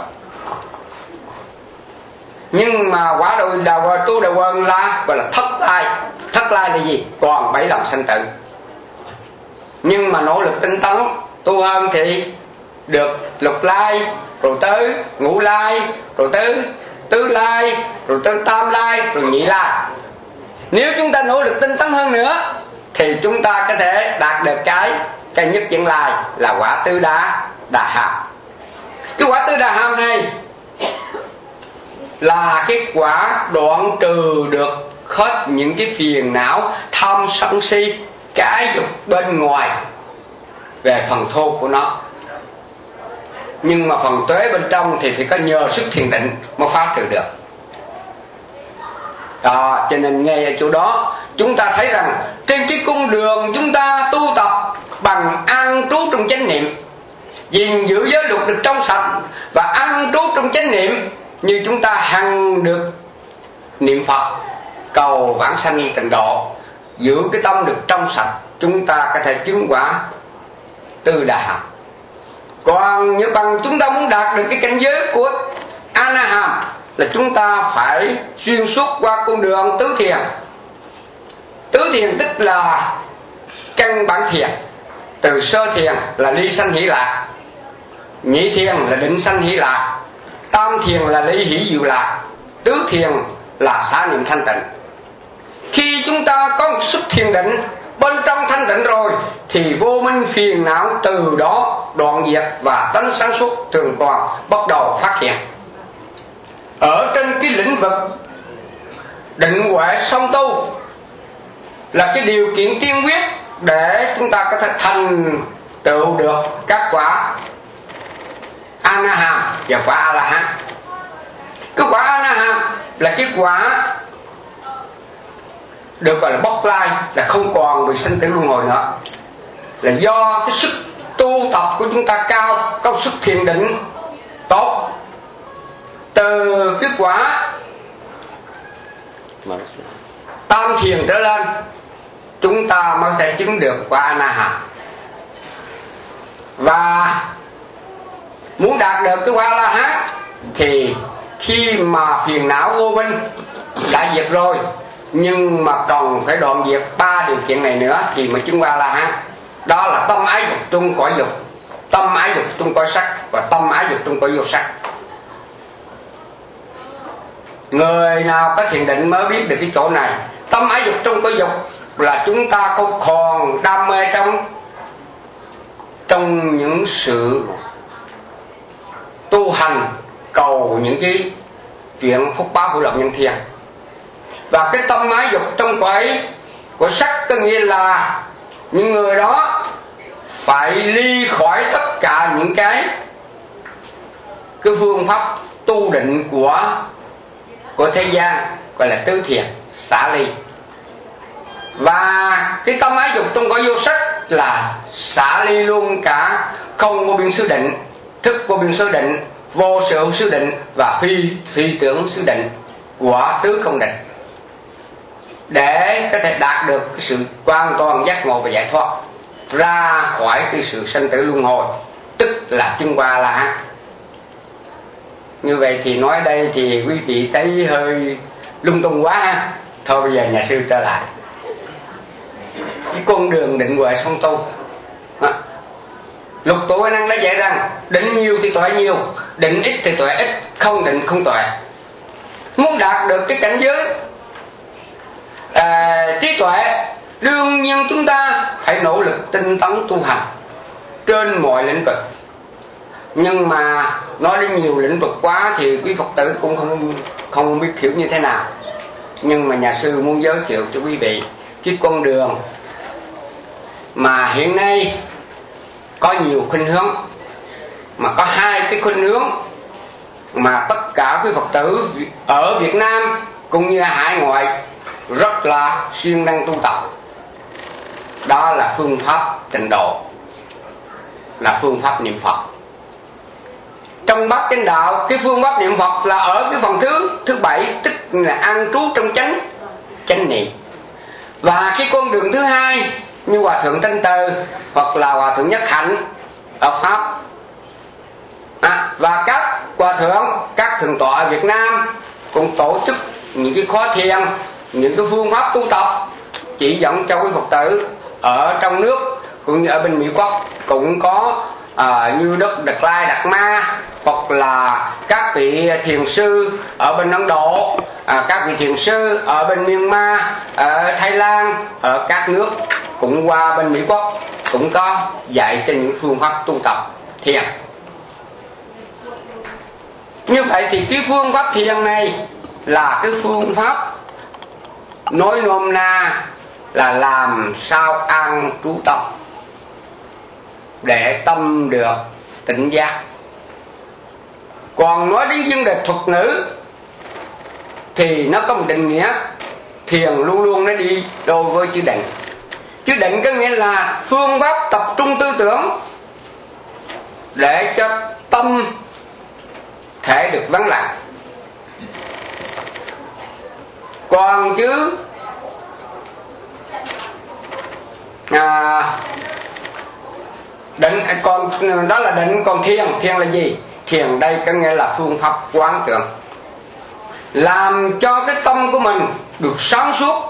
B: Nhưng mà quả đầu đà quần, tu đà quần là gọi là thất lai. Thất lai là gì? Còn bảy lòng sanh tử. Nhưng mà nỗ lực tinh tấn tu hơn thì được lục lai, rồi tới ngũ lai, rồi tới tứ lai, rồi tới tam lai, rồi nhị lai. Nếu chúng ta nỗ lực tinh tấn hơn nữa thì chúng ta có thể đạt được cái cái nhất chuyển lai là quả tứ đá đà hàm. Cái quả tứ đà hàm này là cái quả đoạn trừ được hết những cái phiền não tham sân si, cái dục bên ngoài về phần thô của nó. Nhưng mà phần tuế bên trong thì phải có nhờ sức thiền định mới phá trừ được. Đó, cho nên ngay ở chỗ đó chúng ta thấy rằng trên cái cung đường chúng ta tu tập bằng an trú trong chánh niệm, gìn giữ giới luật được trong sạch và an trú trong chánh niệm, như chúng ta hằng được niệm Phật cầu vãng sanh tịnh độ, giữ cái tâm được trong sạch, chúng ta có thể chứng quả tư đà hàm. Còn như bằng chúng ta muốn đạt được cái cảnh giới của A Na Hàm là chúng ta phải xuyên suốt qua con đường tứ thiền. Tứ thiền tức là căn bản thiền. Từ sơ thiền là ly sanh hỷ lạc, nhị thiền là định sanh hỷ lạc, tam thiền là ly hỷ diệu lạc, tứ thiền là xả niệm thanh tịnh. Khi chúng ta có một sức thiền định bên trong thanh tịnh rồi thì vô minh phiền não từ đó đoạn diệt và tánh sáng suốt thường còn bắt đầu phát hiện. Ở trên cái lĩnh vực định huệ song tu là cái điều kiện tiên quyết để chúng ta có thể thành tựu được các quả A Na Hàm và quả A La Hán. Cái quả A Na Hàm là cái quả được gọi là bốc lai, là không còn bị sinh tử luân hồi nữa, là do cái sức tu tập của chúng ta cao, có sức thiền định tốt. Từ cái quả tam thiền trở lên chúng ta mới thể chứng được quả A Na Hàm. Và muốn đạt được cái quả A La Hán thì khi mà phiền não vô minh đã diệt rồi, nhưng mà còn phải đoạn diệt ba điều kiện này nữa thì mới chứng qua La Hán. Đó là tâm ái dục trung cõi dục, tâm ái dục trung cõi sắc và tâm ái dục trung cõi vô sắc. Người nào có thiền định mới biết được cái chỗ này. Tâm ái dục trung cõi dục là chúng ta không còn đam mê trong trong những sự tu hành cầu những cái chuyện phúc báo hữu lộc nhân thiên. Và cái tâm ái dục trong cõi của sắc có nghĩa là những người đó phải ly khỏi tất cả những cái cái phương pháp tu định của của thế gian, gọi là tứ thiền, xả ly. Và cái tâm ái dục trong cõi vô sắc là xả ly luôn cả không vô biên xứ định, thức vô biên xứ định, vô sự xứ định và phi phi tưởng xứ định. quả tứ không định, để có thể đạt được cái sự hoàn toàn giác ngộ và giải thoát ra khỏi cái sự sanh tử luân hồi, tức là chứng qua La Hán. Như vậy thì nói đây thì quý vị thấy hơi lung tung quá ha. Thôi bây giờ nhà sư trở lại cái con đường định huệ song tu. Lục tổ năng đã dạy rằng định nhiều thì tuệ nhiều, định ít thì tuệ ít, không định không tuệ. Muốn đạt được cái cảnh giới à, trí tuệ, đương nhiên chúng ta phải nỗ lực tinh tấn tu hành trên mọi lĩnh vực. Nhưng mà nói đến nhiều lĩnh vực quá thì quý Phật tử cũng không không biết hiểu như thế nào. Nhưng mà nhà sư muốn giới thiệu cho quý vị cái con đường mà hiện nay có nhiều khuynh hướng, mà có hai cái khuynh hướng mà tất cả quý Phật tử ở Việt Nam cũng như hải ngoại rất là siêng năng tu tập. Đó là phương pháp tịnh độ, là phương pháp niệm Phật. Trong bát chánh đạo, cái phương pháp niệm Phật là ở cái phần thứ thứ bảy, tức là an trú trong chánh chánh niệm. Và cái con đường thứ hai như Hòa thượng Thanh Từ hoặc là Hòa thượng Nhất Hạnh ở Pháp à, và các hòa thượng, các thượng tọa ở Việt Nam cũng tổ chức những cái khóa thiền, những cái phương pháp tu tập chỉ dẫn cho quý Phật tử ở trong nước cũng như ở bên Mỹ Quốc cũng có à, như Đức Đạt Lai Đạt Ma, hoặc là các vị thiền sư ở bên Ấn Độ, à, các vị thiền sư ở bên Myanmar, ở Thái Lan, ở các nước cũng qua bên Mỹ Quốc cũng có dạy cho những phương pháp tu tập thiền. Như vậy thì cái phương pháp thiền này là cái phương pháp nói nôm na là làm sao an trú tâm để tâm được tỉnh giác. Còn nói đến vấn đề thuật ngữ thì nó có một định nghĩa. Thiền luôn luôn nó đi đôi với chữ định. Chữ định có nghĩa là phương pháp tập trung tư tưởng để cho tâm thể được vắng lặng. Còn chứ à, định còn đó là định, còn thiền thiền là gì? Thiền đây có nghĩa là phương pháp quán tưởng, làm cho cái tâm của mình được sáng suốt,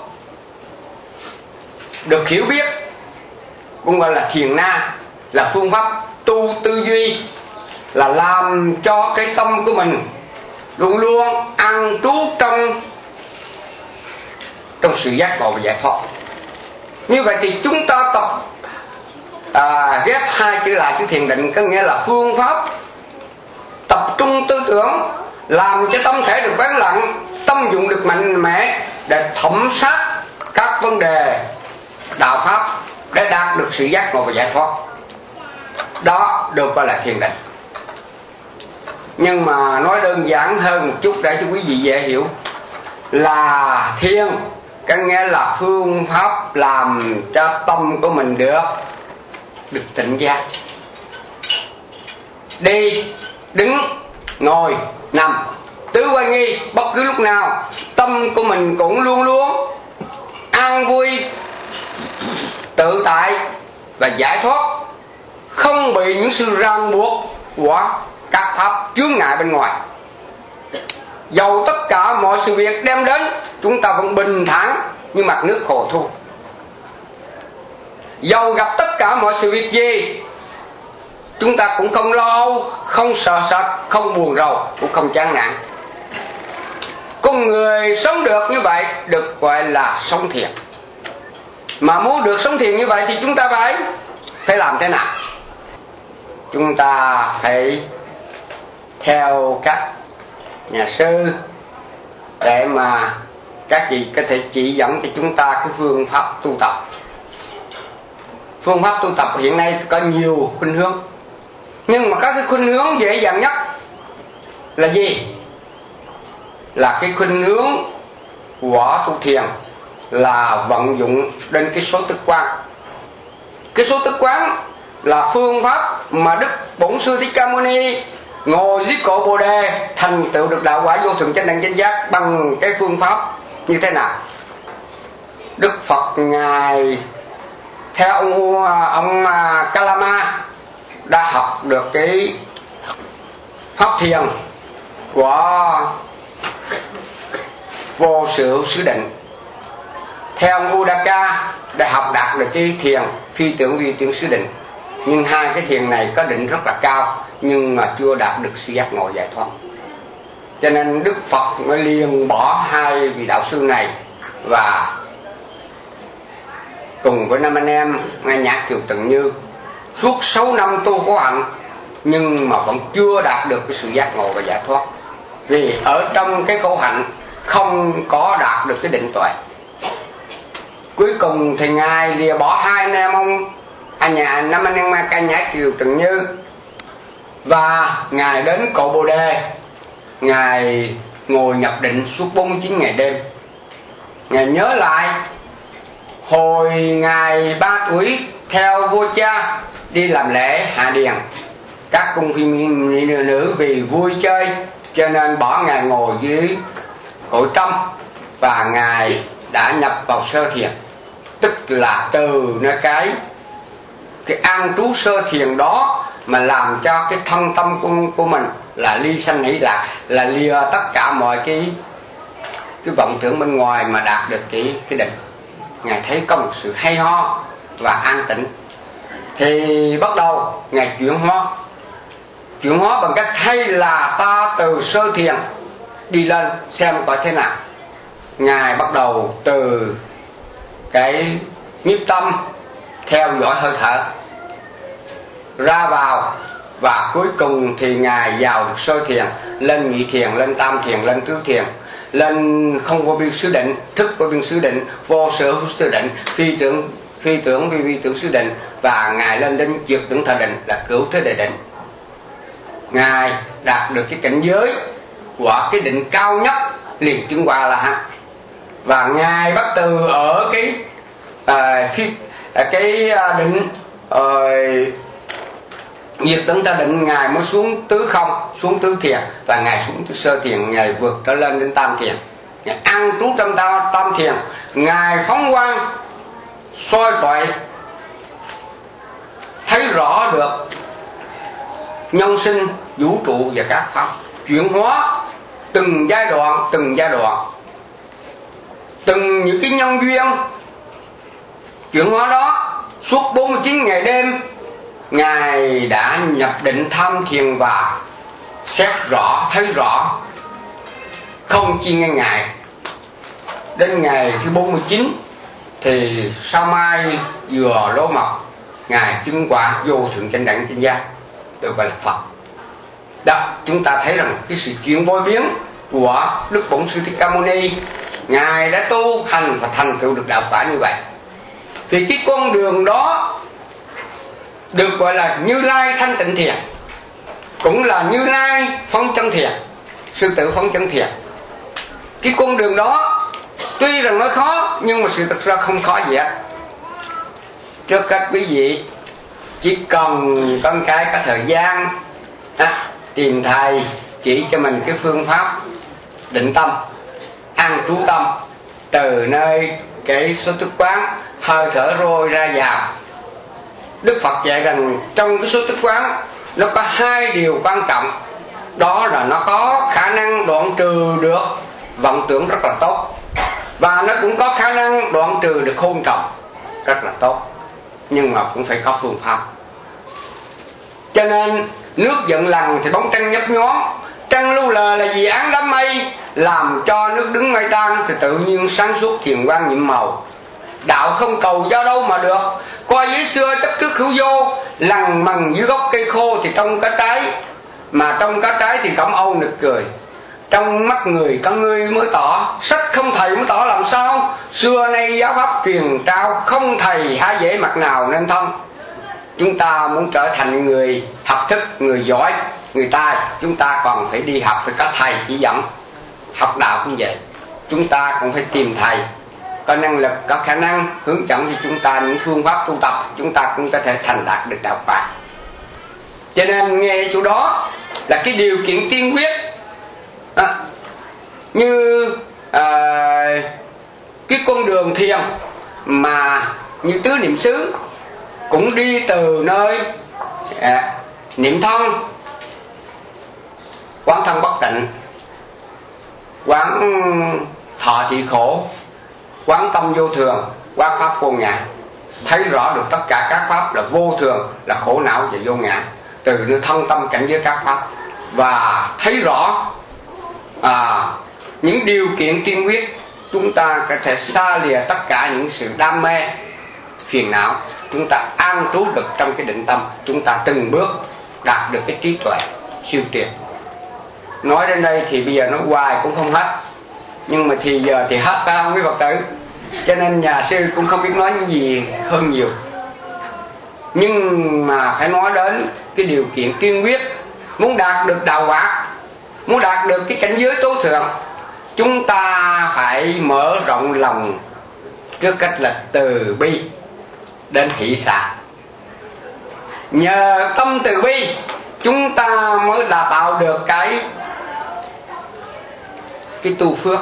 B: được hiểu biết, cũng gọi là thiền na, là phương pháp tu tư duy, là làm cho cái tâm của mình luôn luôn an trú trong trong sự giác ngộ và giải thoát. Như vậy thì chúng ta tập à, ghép hai chữ lại chữ thiền định, có nghĩa là phương pháp tập trung tư tưởng, làm cho tâm thể được vắng lặng, tâm dụng được mạnh mẽ để thẩm sát các vấn đề đạo pháp để đạt được sự giác ngộ và giải thoát. Đó được gọi là thiền định. Nhưng mà nói đơn giản hơn một chút để cho quý vị dễ hiểu là thiền có nghĩa là phương pháp làm cho tâm của mình được được tỉnh giác. Đi, đứng, ngồi, nằm, tứ quan nghi, bất cứ lúc nào tâm của mình cũng luôn luôn an vui, tự tại và giải thoát, không bị những sự ràng buộc của các pháp chướng ngại bên ngoài. Dầu tất cả mọi sự việc đem đến, chúng ta vẫn bình thản như mặt nước hồ thu. Dầu gặp tất cả mọi sự việc gì, chúng ta cũng không lo âu, không sợ sệt, không buồn rầu, cũng không chán nản. Con người sống được như vậy được gọi là sống thiền. Mà muốn được sống thiền như vậy thì chúng ta phải phải làm thế nào? Chúng ta phải theo các nhà sư để mà các vị có thể chỉ dẫn cho chúng ta cái phương pháp tu tập. Phương pháp tu tập hiện nay có nhiều khuynh hướng, nhưng mà các cái khuynh hướng dễ dàng nhất là gì? Là cái khuynh hướng của tu thiền là vận dụng đến cái số tức quán. Cái số tức quán là phương pháp mà Đức Bổn Sư Thích Ca Mâu Ni ngồi dưới cội Bồ Đề thành tựu được đạo quả vô thượng chánh đẳng chánh giác bằng cái phương pháp như thế nào? Đức Phật ngài theo ông ông Kalama đã học được cái pháp thiền của vô sự xứ định. Theo ông Udaka đã học đạt được cái thiền phi tưởng vi tưởng xứ định. Nhưng hai cái thiền này có định rất là cao nhưng mà chưa đạt được sự giác ngộ giải thoát. Cho nên Đức Phật mới liền bỏ hai vị đạo sư này và cùng với năm anh em Ngài Nhạc Kiều Tần Như suốt sáu năm tu khổ hạnh nhưng mà vẫn chưa đạt được cái sự giác ngộ và giải thoát. Vì ở trong cái khổ hạnh không có đạt được cái định tuệ. Cuối cùng thì Ngài lìa bỏ hai anh em ông anh nhà năm anh em Ca Nhã Kiều Tần Như và Ngài đến cội Bồ Đề. Ngài ngồi nhập định suốt bốn mươi chín ngày đêm. Ngài nhớ lại hồi Ngài ba tuổi theo vua cha đi làm lễ hạ điền, các cung phi mỹ nữ vì vui chơi cho nên bỏ Ngài ngồi dưới cội trong và Ngài đã nhập vào sơ thiền. Tức là từ nơi cái cái an trú sơ thiền đó mà làm cho cái thân tâm của, của mình là ly sanh hỷ lạc, là lìa tất cả mọi cái cái vọng tưởng bên ngoài mà đạt được cái cái định. Ngài thấy có một sự hay ho và an tĩnh thì bắt đầu Ngài chuyển hóa. Chuyển hóa bằng cách hay là ta từ sơ thiền đi lên xem coi thế nào. Ngài bắt đầu từ cái nhiếp tâm theo dõi hơi thở ra vào và cuối cùng thì Ngài vào được sơ thiền, lên nhị thiền, lên tam thiền, lên tứ thiền, lên không vô biên xứ định, thức vô biên xứ định, vô sở hữu xứ định, phi tưởng phi tưởng vi vi tưởng xứ định và Ngài lên đến triệt tưởng thọ định là cửu thế đề định. Ngài đạt được cái cảnh giới của cái định cao nhất liền chứng qua là hạnh. Và Ngài bắt từ ở cái uh, khi uh, cái uh, định uh, nhiệt tưởng ta định Ngài mới xuống tứ không, xuống tứ thiền và Ngài xuống tứ sơ thiền, Ngài vượt trở lên đến tam thiền. Ngài an trú trong tam, tam thiền, Ngài phóng quang soi toại thấy rõ được nhân sinh vũ trụ và các pháp chuyển hóa từng giai đoạn từng giai đoạn, từng những cái nhân duyên chuyển hóa đó. Suốt bốn mươi chín ngày đêm Ngài đã nhập định tham thiền và xét rõ thấy rõ không chi nghe ngại. Đến ngày thứ bốn mươi chín thì sao mai vừa ló mặt Ngài chứng quả vô thượng chánh đẳng chánh giác, được gọi là Phật. Đó, chúng ta thấy rằng cái sự chuyển đổi biến của Đức Bổn Sư Thích Ca Mâu Ni, Ngài đã tu hành và thành tựu được đạo quả như vậy. Thì cái con đường đó được gọi là Như Lai thanh tịnh thiền, cũng là Như Lai phóng chân thiền, sư tử phóng chân thiền. Cái con đường đó tuy rằng nó khó nhưng mà sự thực ra không khó gì hết. Trước các quý vị chỉ cần con cái có thời gian à, tìm thầy chỉ cho mình cái phương pháp định tâm, an trú tâm từ nơi cái số tức quán, hơi thở rôi ra vào. Đức Phật dạy rằng trong cái số tức quán nó có hai điều quan trọng, đó là nó có khả năng đoạn trừ được vọng tưởng rất là tốt, và nó cũng có khả năng đoạn trừ được hôn trầm rất là tốt, nhưng mà cũng phải có phương pháp. Cho nên nước giận lằn thì bóng trăng nhấp nhón, trăng lưu lờ là vì án đám mây, làm cho nước đứng mây tan thì tự nhiên sáng suốt thiền quang nhiệm màu. Đạo không cầu do đâu mà được, coi giấy xưa chấp trước hữu vô, lằn mằn dưới gốc cây khô thì trong cá trái, mà trong cá trái thì cẩm âu nực cười. Trong mắt người có ngươi mới tỏ, sách không thầy mới tỏ làm sao. Xưa nay giáo pháp truyền trao, không thầy há dễ mặt nào nên thông. Chúng ta muốn trở thành người học thức, người giỏi, người tài, chúng ta còn phải đi học, phải có thầy chỉ dẫn. Học đạo cũng vậy, chúng ta cũng phải tìm thầy có năng lực, có khả năng hướng dẫn cho chúng ta những phương pháp tu tập, chúng ta cũng có thể thành đạt được đạo quả. Cho nên nghe chỗ đó là cái điều kiện tiên quyết. À, như à, cái con đường thiền mà như tứ niệm xứ cũng đi từ nơi à, niệm thân, quán thân bất tịnh, quán thọ thị khổ, quán tâm vô thường, quán pháp vô ngã, thấy rõ được tất cả các pháp là vô thường, là khổ não và vô ngã, từ nơi thân tâm cảnh giới các pháp, và thấy rõ à, những điều kiện tiên quyết chúng ta có thể xa lìa tất cả những sự đam mê phiền não, chúng ta an trú được trong cái định tâm, chúng ta từng bước đạt được cái trí tuệ siêu tuyệt. Nói đến đây thì bây giờ nói hoài cũng không hết, nhưng mà thì giờ thì hết phải không quý Phật tử? Cho nên nhà sư cũng không biết nói những gì hơn nhiều, nhưng mà phải nói đến cái điều kiện tiên quyết. Muốn đạt được đạo quả, muốn đạt được cái cảnh giới tối thượng, chúng ta phải mở rộng lòng, trước cách là từ bi đến hỷ xả. Nhờ tâm từ bi chúng ta mới đã tạo được cái cái tu phước,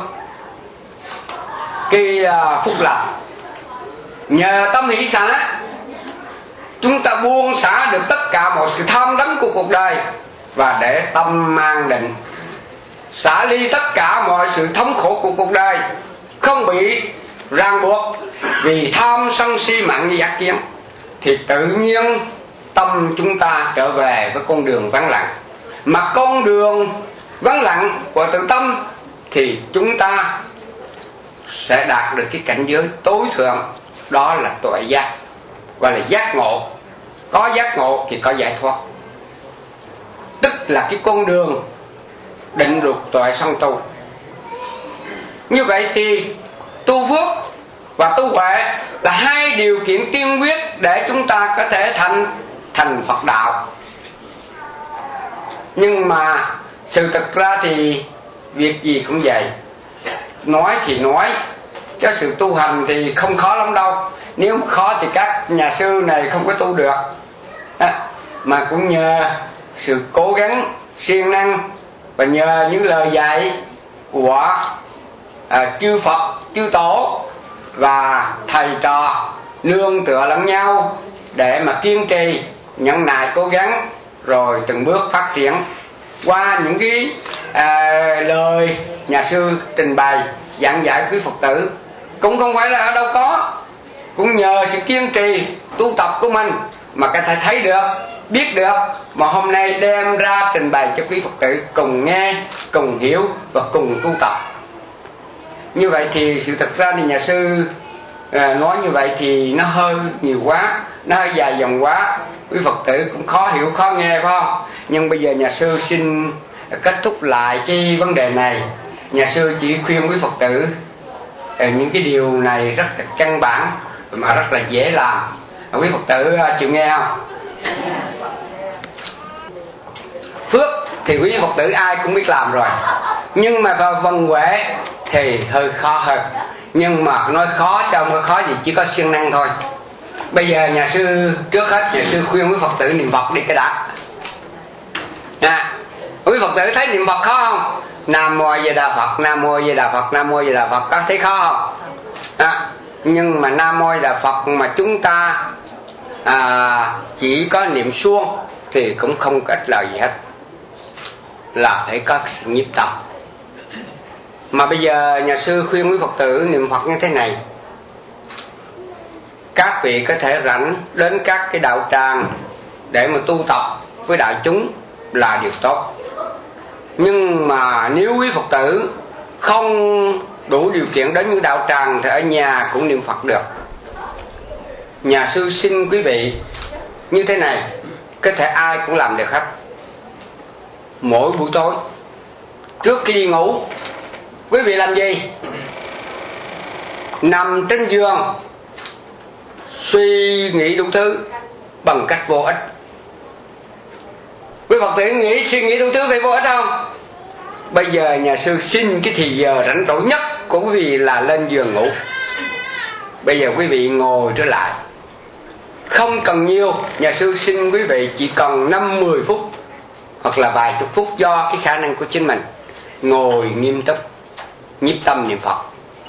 B: cái uh, phúc lành. Nhờ tâm hỷ xả chúng ta buông xả được tất cả mọi sự tham đắm của cuộc đời, và để tâm an định, xả ly tất cả mọi sự thống khổ của cuộc đời, không bị ràng buộc vì tham sân si mạng như ác kiến, thì tự nhiên tâm chúng ta trở về với con đường vắng lặng. Mà con đường vắng lặng của tự tâm thì chúng ta sẽ đạt được cái cảnh giới tối thượng, đó là tuệ giác, gọi là giác ngộ. Có giác ngộ thì có giải thoát, tức là cái con đường định luật tuệ song tu. Như vậy thì tu phước và tu huệ là hai điều kiện tiên quyết để chúng ta có thể thành thành Phật đạo. Nhưng mà sự thực ra thì việc gì cũng vậy, nói thì nói, chứ sự tu hành thì không khó lắm đâu. Nếu khó thì các nhà sư này không có tu được à, mà cũng nhờ sự cố gắng siêng năng và nhờ những lời dạy của à, chư Phật, chư Tổ và thầy trò nương tựa lẫn nhau để mà kiên trì, nhẫn nại, cố gắng, rồi từng bước phát triển. Qua những cái à, lời nhà sư trình bày giảng giải quý Phật tử cũng không phải là ở đâu có, cũng nhờ sự kiên trì tu tập của mình mà có thể thấy được, biết được, mà hôm nay đem ra trình bày cho quý Phật tử cùng nghe, cùng hiểu và cùng tu tập. Như vậy thì sự thật ra thì nhà sư à, nói như vậy thì nó hơi nhiều quá, nó hơi dài dòng quá, quý Phật tử cũng khó hiểu, khó nghe, phải không? Nhưng bây giờ nhà sư xin kết thúc lại cái vấn đề này. Nhà sư chỉ khuyên quý Phật tử những cái điều này rất là căn bản mà rất là dễ làm. Quý Phật tử chịu nghe không? Phước thì quý Phật tử ai cũng biết làm rồi, nhưng mà vào vần huệ thì hơi khó hơn. Nhưng mà nói khó trong cái khó gì chỉ có siêng năng thôi. Bây giờ nhà sư trước hết nhà sư khuyên quý Phật tử niệm Phật đi cái đã. À, quý Phật tử thấy niệm Phật khó không? Nam Mô A Di Đà Phật, Nam Mô A Di Đà Phật, Nam Mô A Di Đà Phật, có thấy khó không? À, nhưng mà Nam Mô A Di Đà Phật mà chúng ta à, chỉ có niệm suông thì cũng không có ích lợi gì hết, là phải có sự nhiếp tâm. Mà bây giờ nhà sư khuyên quý Phật tử niệm Phật như thế này: các vị có thể rảnh đến các cái đạo tràng để mà tu tập với đại chúng là điều tốt. Nhưng mà nếu quý Phật tử không đủ điều kiện đến những đạo tràng thì ở nhà cũng niệm Phật được. Nhà sư xin quý vị như thế này, có thể ai cũng làm được hết. Mỗi buổi tối trước khi đi ngủ, quý vị làm gì? Nằm trên giường suy nghĩ đủ thứ bằng cách vô ích. Quý Phật tử nghĩ suy nghĩ đủ thứ phải vô ích không? Bây giờ nhà sư xin cái thì giờ rảnh rỗi nhất của quý vị là lên giường ngủ. Bây giờ quý vị ngồi trở lại, không cần nhiều, nhà sư xin quý vị chỉ cần năm mười phút hoặc là vài chục phút do cái khả năng của chính mình, ngồi nghiêm túc nhiếp tâm niệm Phật.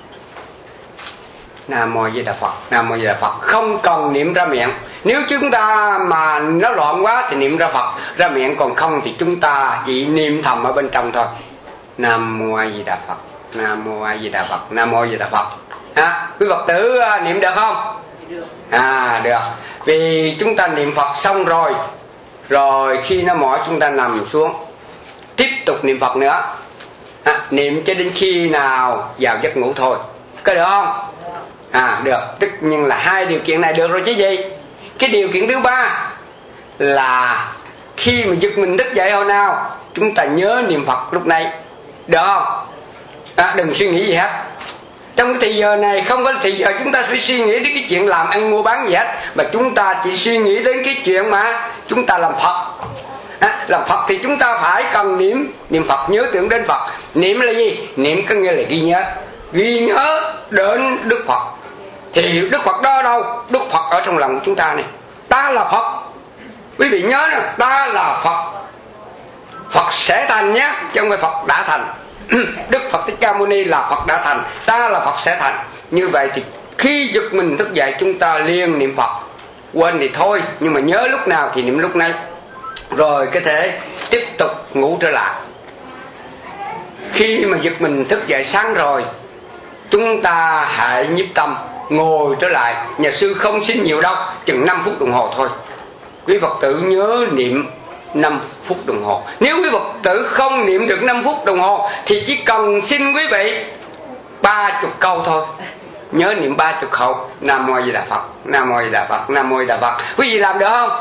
B: Nam Mô Di Đà Phật, Nam Mô Di Đà Phật, không cần niệm ra miệng. Nếu chúng ta mà nó loạn quá thì niệm ra Phật ra miệng, còn không thì chúng ta chỉ niệm thầm ở bên trong thôi. Nam Mô A Di Đà Phật, Nam Mô A Di Đà Phật, Nam Mô A Di Đà Phật. À, quý Phật tử niệm được không? À, được. Vì chúng ta niệm Phật xong rồi, rồi khi nó mỏi chúng ta nằm xuống, tiếp tục niệm Phật nữa. À, niệm cho đến khi nào vào giấc ngủ thôi. Có được không? À, được. Tất nhiên là hai điều kiện này được rồi chứ gì. Cái điều kiện thứ ba là khi mà giật mình thức dậy hồi nào, chúng ta nhớ niệm Phật lúc này. Được không? À, đừng suy nghĩ gì hết. Trong cái thời giờ này không có thời giờ chúng ta phải suy nghĩ đến cái chuyện làm ăn mua bán gì hết, mà chúng ta chỉ suy nghĩ đến cái chuyện mà chúng ta làm Phật. À, làm Phật thì chúng ta phải cần niệm niệm Phật, nhớ tưởng đến Phật. Niệm là gì? Niệm có nghĩa là ghi nhớ, ghi nhớ đến Đức Phật. Thì Đức Phật đó ở đâu? Đức Phật ở trong lòng của chúng ta này. Ta là Phật. Quý vị nhớ nè, ta là Phật. Phật sẽ thành nhé, chứ không phải Phật đã thành. Đức Phật Thích Ca Mâu Ni là Phật đã thành, ta là Phật sẽ thành. Như vậy thì khi giật mình thức dậy chúng ta liền niệm Phật. Quên thì thôi, nhưng mà nhớ lúc nào thì niệm lúc này, rồi có thể tiếp tục ngủ trở lại. Khi mà giật mình thức dậy sáng rồi, chúng ta hãy nhiếp tâm ngồi trở lại. Nhà sư không xin nhiều đâu, chừng năm phút đồng hồ thôi. Quý Phật tử nhớ niệm năm phút đồng hồ. Nếu quý Phật tử không niệm được năm phút đồng hồ thì chỉ cần xin quý vị ba chục câu thôi. Nhớ niệm ba chục câu Nam Mô A Di Đà Phật, Nam Mô A Di Đà Phật, Nam Mô A Di Đà Phật. Quý vị làm được không?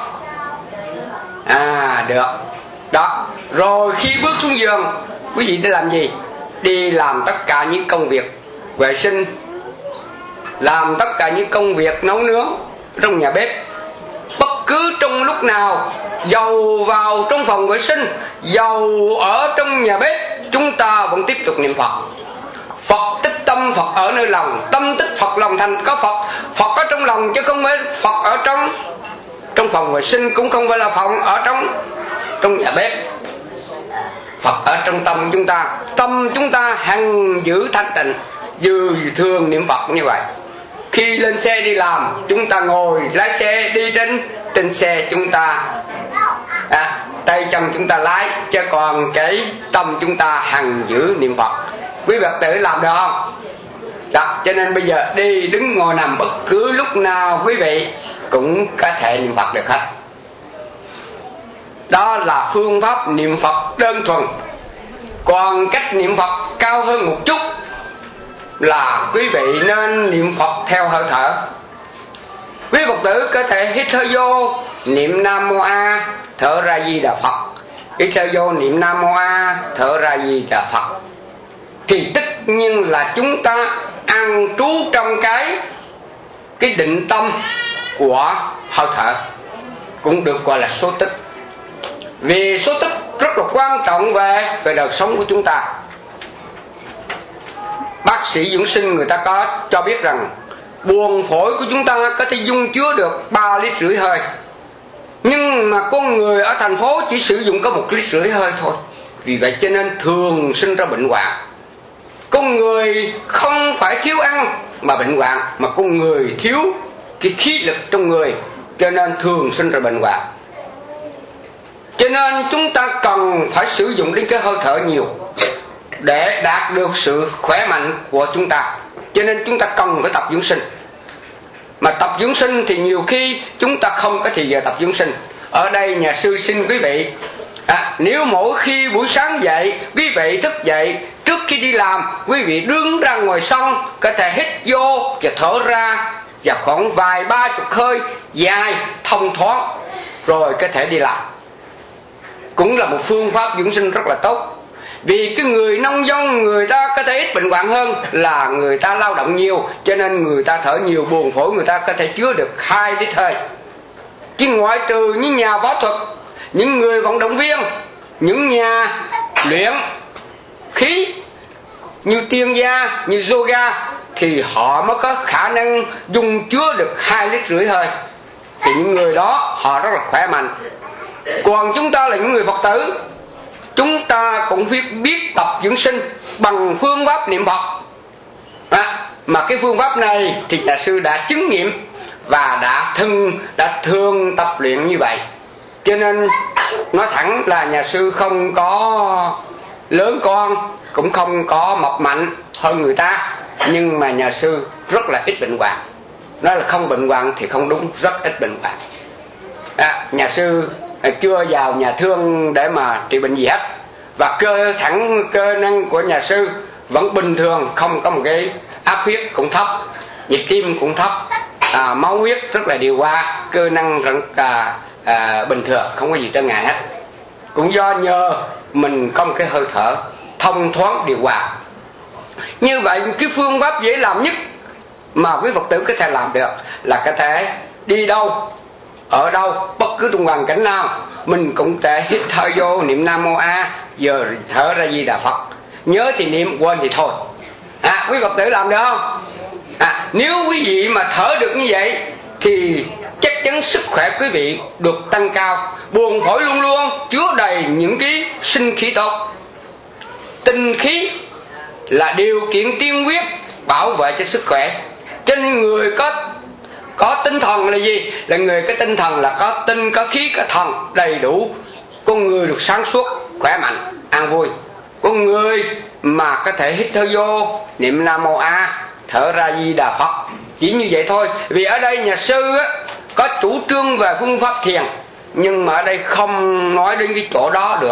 B: À, được. Đó. Rồi khi bước xuống giường, quý vị đi làm gì? Đi làm tất cả những công việc vệ sinh, làm tất cả những công việc nấu nướng trong nhà bếp. Bất cứ trong lúc nào, dầu vào trong phòng vệ sinh, dầu ở trong nhà bếp, chúng ta vẫn tiếp tục niệm Phật. Phật tích tâm, Phật ở nơi lòng. Tâm tích Phật, lòng thành có Phật. Phật ở trong lòng chứ không phải Phật ở trong trong phòng vệ sinh, cũng không phải là Phật ở trong trong nhà bếp. Phật ở trong tâm chúng ta. Tâm chúng ta hằng giữ thanh tịnh, vừa thường niệm Phật như vậy. Khi lên xe đi làm, chúng ta ngồi lái xe đi trên trên xe chúng ta à, tay chân chúng ta lái, chứ còn cái tâm chúng ta hằng giữ niệm Phật. Quý Phật tử làm được không? Đó, cho nên bây giờ đi đứng ngồi nằm bất cứ lúc nào quý vị cũng có thể niệm Phật được hết. Đó là phương pháp niệm Phật đơn thuần. Còn cách niệm Phật cao hơn một chút là quý vị nên niệm Phật theo hơi thở. Quý Phật tử có thể hít thở vô niệm Nam Mô A, thở ra Di Đà Phật. Hít thở vô niệm Nam Mô A, thở ra Di Đà Phật. Thì tất nhiên là chúng ta an trú trong cái cái định tâm của hơi thở, cũng được gọi là số tích. Vì số tích rất là quan trọng về về đời sống của chúng ta. Bác sĩ dưỡng sinh người ta có cho biết rằng buồng phổi của chúng ta có thể dung chứa được ba lít rưỡi hơi, nhưng mà con người ở thành phố chỉ sử dụng có một lít rưỡi hơi thôi. Vì vậy cho nên thường sinh ra bệnh hoạn. Con người không phải thiếu ăn mà bệnh hoạn, mà con người thiếu cái khí lực trong người, cho nên thường sinh ra bệnh hoạn. Cho nên chúng ta cần phải sử dụng đến cái hơi thở nhiều để đạt được sự khỏe mạnh của chúng ta. Cho nên chúng ta cần phải tập dưỡng sinh. Mà tập dưỡng sinh thì nhiều khi chúng ta không có thời giờ tập dưỡng sinh. Ở đây nhà sư xin quý vị à, nếu mỗi khi buổi sáng dậy, quý vị thức dậy, trước khi đi làm, quý vị đứng ra ngoài sân, có thể hít vô và thở ra, và khoảng vài ba chục hơi dài thông thoáng, rồi có thể đi làm. Cũng là một phương pháp dưỡng sinh rất là tốt. Vì cái người nông dân người ta có thể ít bệnh hoạn hơn là người ta lao động nhiều, cho nên người ta thở nhiều, buồng phổi người ta có thể chứa được hai lít hơi. Chứ ngoại trừ những nhà võ thuật, những người vận động viên, những nhà luyện khí như tiên gia, như yoga, thì họ mới có khả năng dung chứa được hai lít rưỡi hơi. Thì những người đó họ rất là khỏe mạnh. Còn chúng ta là những người Phật tử, chúng ta cũng biết biết tập dưỡng sinh bằng phương pháp niệm Phật. À, mà cái phương pháp này thì nhà sư đã chứng nghiệm và đã thường đã thường tập luyện như vậy. Cho nên nói thẳng là nhà sư không có lớn con, cũng không có mập mạnh hơn người ta, nhưng mà nhà sư rất là ít bệnh hoạn. Nói là không bệnh hoạn thì không đúng, rất ít bệnh hoạn. À, nhà sư chưa vào nhà thương để mà trị bệnh gì hết, và cơ thẳng cơ năng của nhà sư vẫn bình thường, không có một cái áp huyết cũng thấp, nhịp tim cũng thấp, à, máu huyết rất là điều hòa, cơ năng rất là à, bình thường, không có gì trở ngại hết. Cũng do nhờ mình có một cái hơi thở thông thoáng điều hòa. Như vậy cái phương pháp dễ làm nhất mà quý Phật tử có thể làm được là có thể đi đâu, ở đâu, bất cứ trong hoàn cảnh nào, mình cũng thể hít thở vô niệm Nam Mô A, giờ thở ra Di Đà Phật. Nhớ thì niệm, quên thì thôi. À, quý Phật tử làm được không? À, nếu quý vị mà thở được như vậy thì chắc chắn sức khỏe quý vị được tăng cao, buồng phổi luôn luôn chứa đầy những cái sinh khí tốt. Tinh khí là điều kiện tiên quyết bảo vệ cho sức khỏe. Cho nên người có có tinh thần là gì? Là người có tinh thần là có tinh, có khí, có thần đầy đủ. Con người được sáng suốt, khỏe mạnh, an vui. Con người mà có thể hít thở vô niệm Nam Mô A, thở ra Di Đà Phật, chỉ như vậy thôi. Vì ở đây nhà sư á, có chủ trương về phương pháp thiền, nhưng mà ở đây không nói đến cái chỗ đó được,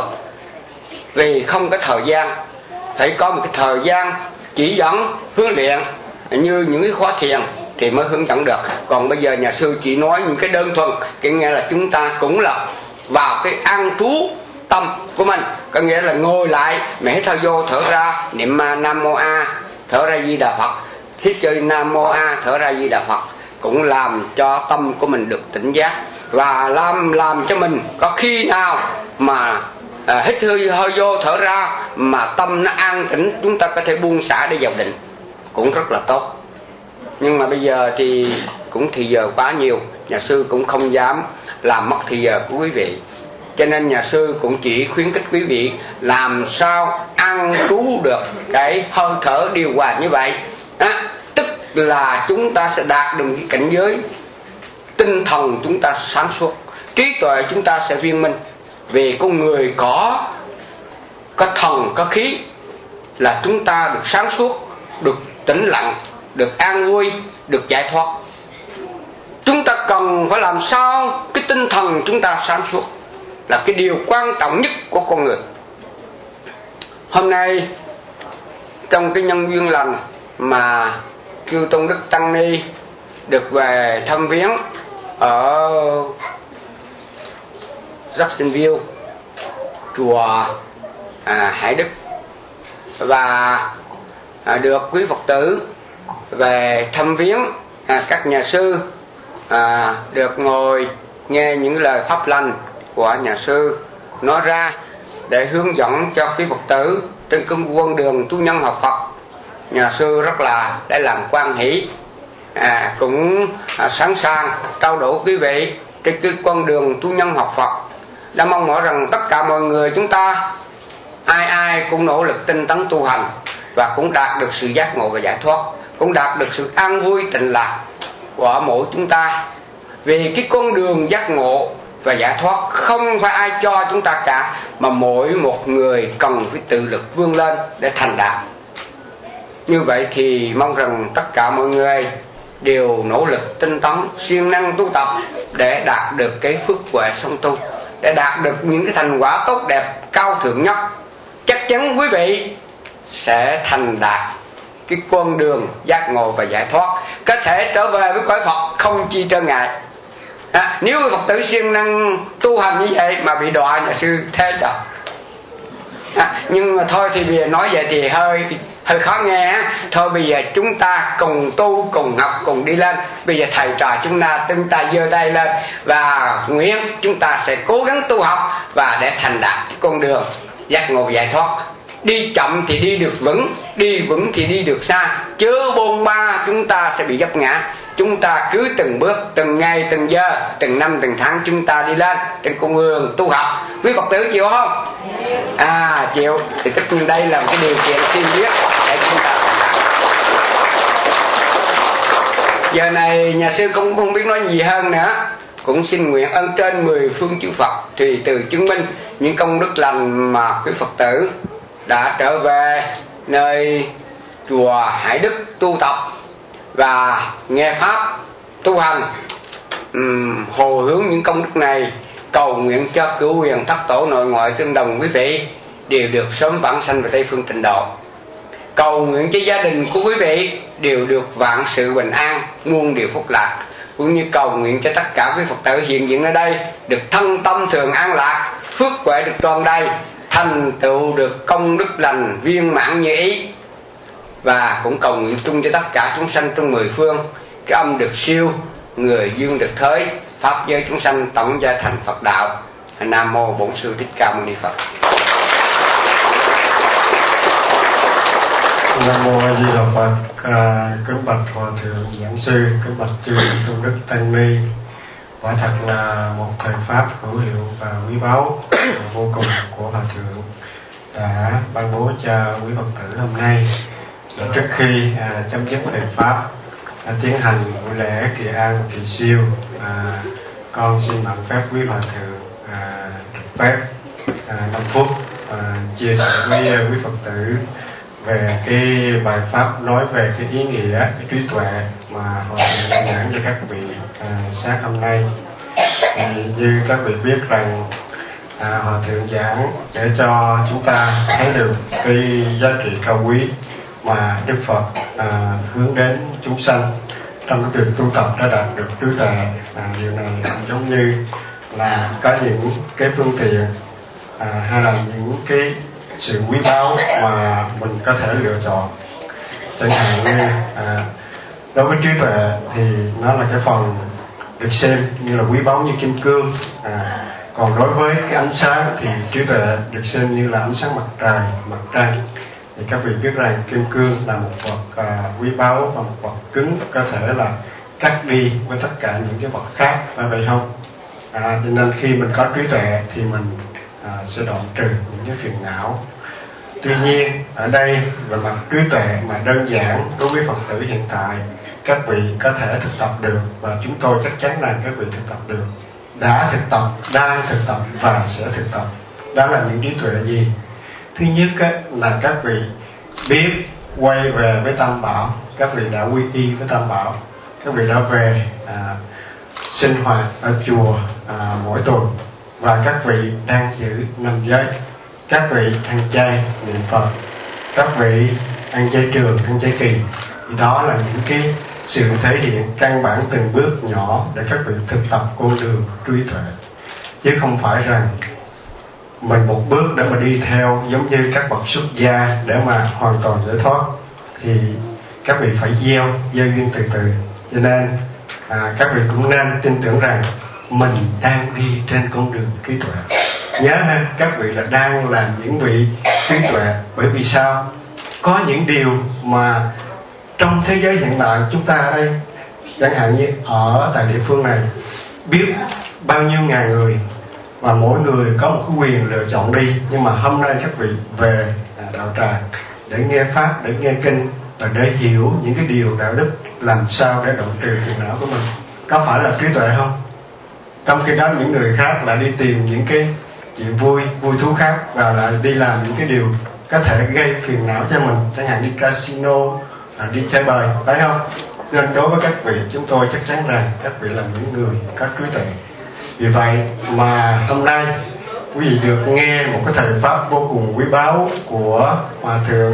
B: vì không có thời gian. Phải có một cái thời gian chỉ dẫn huấn luyện như những cái khóa thiền thì mới hướng dẫn được. Còn bây giờ nhà sư chỉ nói những cái đơn thuần, cái nghĩa là chúng ta cũng là vào cái an trú tâm của mình, có nghĩa là ngồi lại mà hít thở vô thở ra niệm Nam Mô A, thở ra Di Đà Phật, hít chơi Nam Mô A, thở ra Di Đà Phật, cũng làm cho tâm của mình được tỉnh giác, và làm làm cho mình có khi nào mà à, hít hơi hơi vô thở ra mà tâm nó an tĩnh, chúng ta có thể buông xả để vào định, cũng rất là tốt. Nhưng mà bây giờ thì cũng thì giờ quá nhiều, nhà sư cũng không dám làm mất thì giờ của quý vị, cho nên nhà sư cũng chỉ khuyến khích quý vị làm sao ăn trú được cái hơi thở điều hòa như vậy. À, tức là chúng ta sẽ đạt được cái cảnh giới tinh thần chúng ta sáng suốt, trí tuệ chúng ta sẽ viên minh. Vì con người có có thần, có khí là chúng ta được sáng suốt, được tĩnh lặng, được an vui, được giải thoát. Chúng ta cần phải làm sao cái tinh thần chúng ta sáng suốt là cái điều quan trọng nhất của con người. Hôm nay trong cái nhân duyên lành mà Chư Tôn Đức Tăng Ni được về thăm viếng ở Jacksonville, chùa à, Hải Đức, và à, được quý Phật tử về thăm viếng à, các nhà sư, à, được ngồi nghe những lời pháp lành của nhà sư nói ra để hướng dẫn cho quý Phật tử trên cái con đường tu nhân học Phật. Nhà sư rất là để làm quan hỷ, à, cũng à, sẵn sàng trao đổi quý vị trên cái con đường tu nhân học Phật. Đã mong mỏi rằng tất cả mọi người chúng ta ai ai cũng nỗ lực tinh tấn tu hành và cũng đạt được sự giác ngộ và giải thoát, cũng đạt được sự an vui tịnh lạc của mỗi chúng ta. Vì cái con đường giác ngộ và giải thoát không phải ai cho chúng ta cả, mà mỗi một người cần phải tự lực vươn lên để thành đạt. Như vậy thì mong rằng tất cả mọi người đều nỗ lực tinh tấn, siêng năng tu tập để đạt được cái phước huệ song tu, để đạt được những cái thành quả tốt đẹp cao thượng nhất. Chắc chắn quý vị sẽ thành đạt cái con đường giác ngộ và giải thoát, có thể trở về với cõi Phật không chi trở ngại. À, nếu Phật tử siêng năng tu hành như vậy mà bị đọa, nhà sư thế trời. À, nhưng mà thôi thì bây giờ nói vậy thì hơi hơi khó nghe. Thôi bây giờ chúng ta cùng tu, cùng học, cùng đi lên. Bây giờ thầy trò chúng ta chúng ta giơ tay lên và nguyện chúng ta sẽ cố gắng tu học và để thành đạt cái con đường giác ngộ giải thoát. đi chậm thì đi được vững, đi vững thì đi được xa, chớ bôn ba chúng ta sẽ bị dấp ngã. Chúng ta cứ từng bước, từng ngày, từng giờ, từng năm, từng tháng chúng ta đi lên trên con đường tu học. Quý Phật tử chịu không? À chịu, thì tất nhiên đây là một cái điều kiện tiên quyết để chúng ta. Giờ này nhà sư cũng không biết nói gì hơn nữa, cũng xin nguyện ân trên mười phương chư Phật thì từ chứng minh những công đức lành mà quý Phật tử đã trở về nơi chùa Hải Đức tu tập và nghe pháp tu hành, um, hồi hướng những công đức này, cầu nguyện cho cửu huyền thất tổ nội ngoại tương đồng quý vị đều được sớm vãng sanh về Tây phương Tịnh độ. Cầu nguyện cho gia đình của quý vị đều được vạn sự bình an, muôn điều phúc lạc, cũng như cầu nguyện cho tất cả quý Phật tử hiện diện ở đây được thân tâm thường an lạc, phước huệ được tròn đầy, thành tựu được công đức lành viên mãn như ý. Và cũng cầu nguyện chung cho tất cả chúng sanh trong mười phương, cái âm được siêu, người dương được thới, pháp giới chúng sanh tổng gia thành Phật đạo. Nam mô Bổn Sư Thích Ca Mâu Ni Phật.
A: Nam mô A Di Đà Phật. À, kính bạch hòa thượng giảng sư, kính bạch chư tôn đức tăng ni, quả thật là một thời pháp hữu hiệu và quý báu vô cùng của hòa thượng đã ban bố cho quý Phật tử hôm nay. Và trước khi à, chấm dứt thời pháp à, tiến hành buổi lễ kỳ an kỳ siêu, à, con xin mạn phép quý hòa thượng à, được phép à, năm phút à, chia sẻ với quý Phật tử về cái bài pháp nói về cái ý nghĩa, cái trí tuệ mà hòa thượng đã giảng cho các vị à, sáng hôm nay. À, như các vị biết rằng à, hòa thượng giảng để cho chúng ta thấy được cái giá trị cao quý mà Đức Phật à, hướng đến chúng sanh trong cái việc tu tập đã đạt được trí tuệ. À, điều này giống như là có những cái phương tiện à, hay là những cái sự quý báu mà mình có thể lựa chọn. Chẳng hạn như à, đối với trí tuệ thì nó là cái phần được xem như là quý báu như kim cương. À, còn đối với cái ánh sáng thì trí tuệ được xem như là ánh sáng mặt trời, mặt trăng. Thì các vị biết rằng kim cương là một vật à, quý báu và một vật cứng, có thể là cắt đi với tất cả những cái vật khác, phải vậy không? À, cho nên khi mình có trí tuệ thì mình à, sẽ đoạn trừ những cái phiền não. Tuy nhiên ở đây về mặt trí tuệ mà đơn giản đối với Phật tử hiện tại, các vị có thể thực tập được, và chúng tôi chắc chắn rằng các vị thực tập được, đã thực tập, đang thực tập và sẽ thực tập. Đó là những trí tuệ gì? Thứ nhất á, là các vị biết quay về với Tam Bảo, các vị đã quy y với Tam Bảo, các vị đã về à, sinh hoạt ở chùa à, mỗi tuần, và các vị đang giữ năm giới, các vị ăn chay niệm Phật, các vị ăn chay trường, ăn chay kỳ. Thì đó là những cái sự thể hiện căn bản từng bước nhỏ để các vị thực tập con đường trí tuệ, chứ không phải rằng mình một bước để mà đi theo giống như các bậc xuất gia để mà hoàn toàn giải thoát. Thì các vị phải gieo gieo duyên từ từ. Cho nên à, các vị cũng nên tin tưởng rằng mình đang đi trên con đường trí tuệ. Nhớ ha, các vị là đang làm những vị trí tuệ. Bởi vì sao? Có những điều mà trong thế giới hiện tại chúng ta ở đây, chẳng hạn như ở tại địa phương này, biết bao nhiêu ngàn người, và mỗi người có một cái quyền lựa chọn đi. Nhưng mà hôm nay các vị về đạo tràng để nghe pháp, để nghe kinh, và để hiểu những cái điều đạo đức làm sao để đoạn trừ phiền não của mình. Có phải là trí tuệ không? Trong khi đó những người khác lại đi tìm những cái chuyện vui, vui thú khác, và lại đi làm những cái điều có thể gây phiền não cho mình, chẳng hạn đi casino, đi chơi bời, phải không? Nên đối với các vị, chúng tôi chắc chắn rằng các vị là những người có trí tuệ. Vì vậy mà hôm nay quý vị được nghe một cái thời pháp vô cùng quý báu của hòa thượng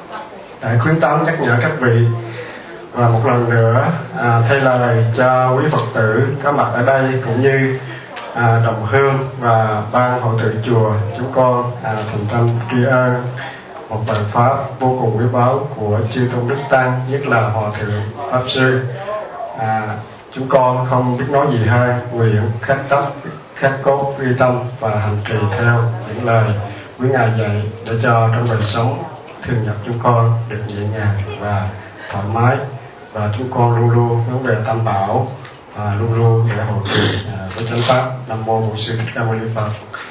A: để khuyến tấn nhắc nhở các vị. Và một lần nữa à, thay lời cho quý Phật tử có mặt ở đây, cũng như à, đồng hương và ban hội tự chùa, chúng con à, thành tâm tri ân một bài pháp vô cùng quý báu của chư tôn đức tăng, nhất là hòa thượng pháp sư. À, chúng con không biết nói gì hơn, nguyện khắc tóc khắc cốt ghi tâm và hành trì theo những lời quý ngài dạy để cho trong đời sống thường nhật chúng con được nhẹ nhàng và thoải mái, và chúng con luôn luôn hướng về Tam Bảo, à, luôn luôn để hộ trì à, với chánh pháp. Nam mô Bổn Sư Thích Ca Mâu Ni Phật.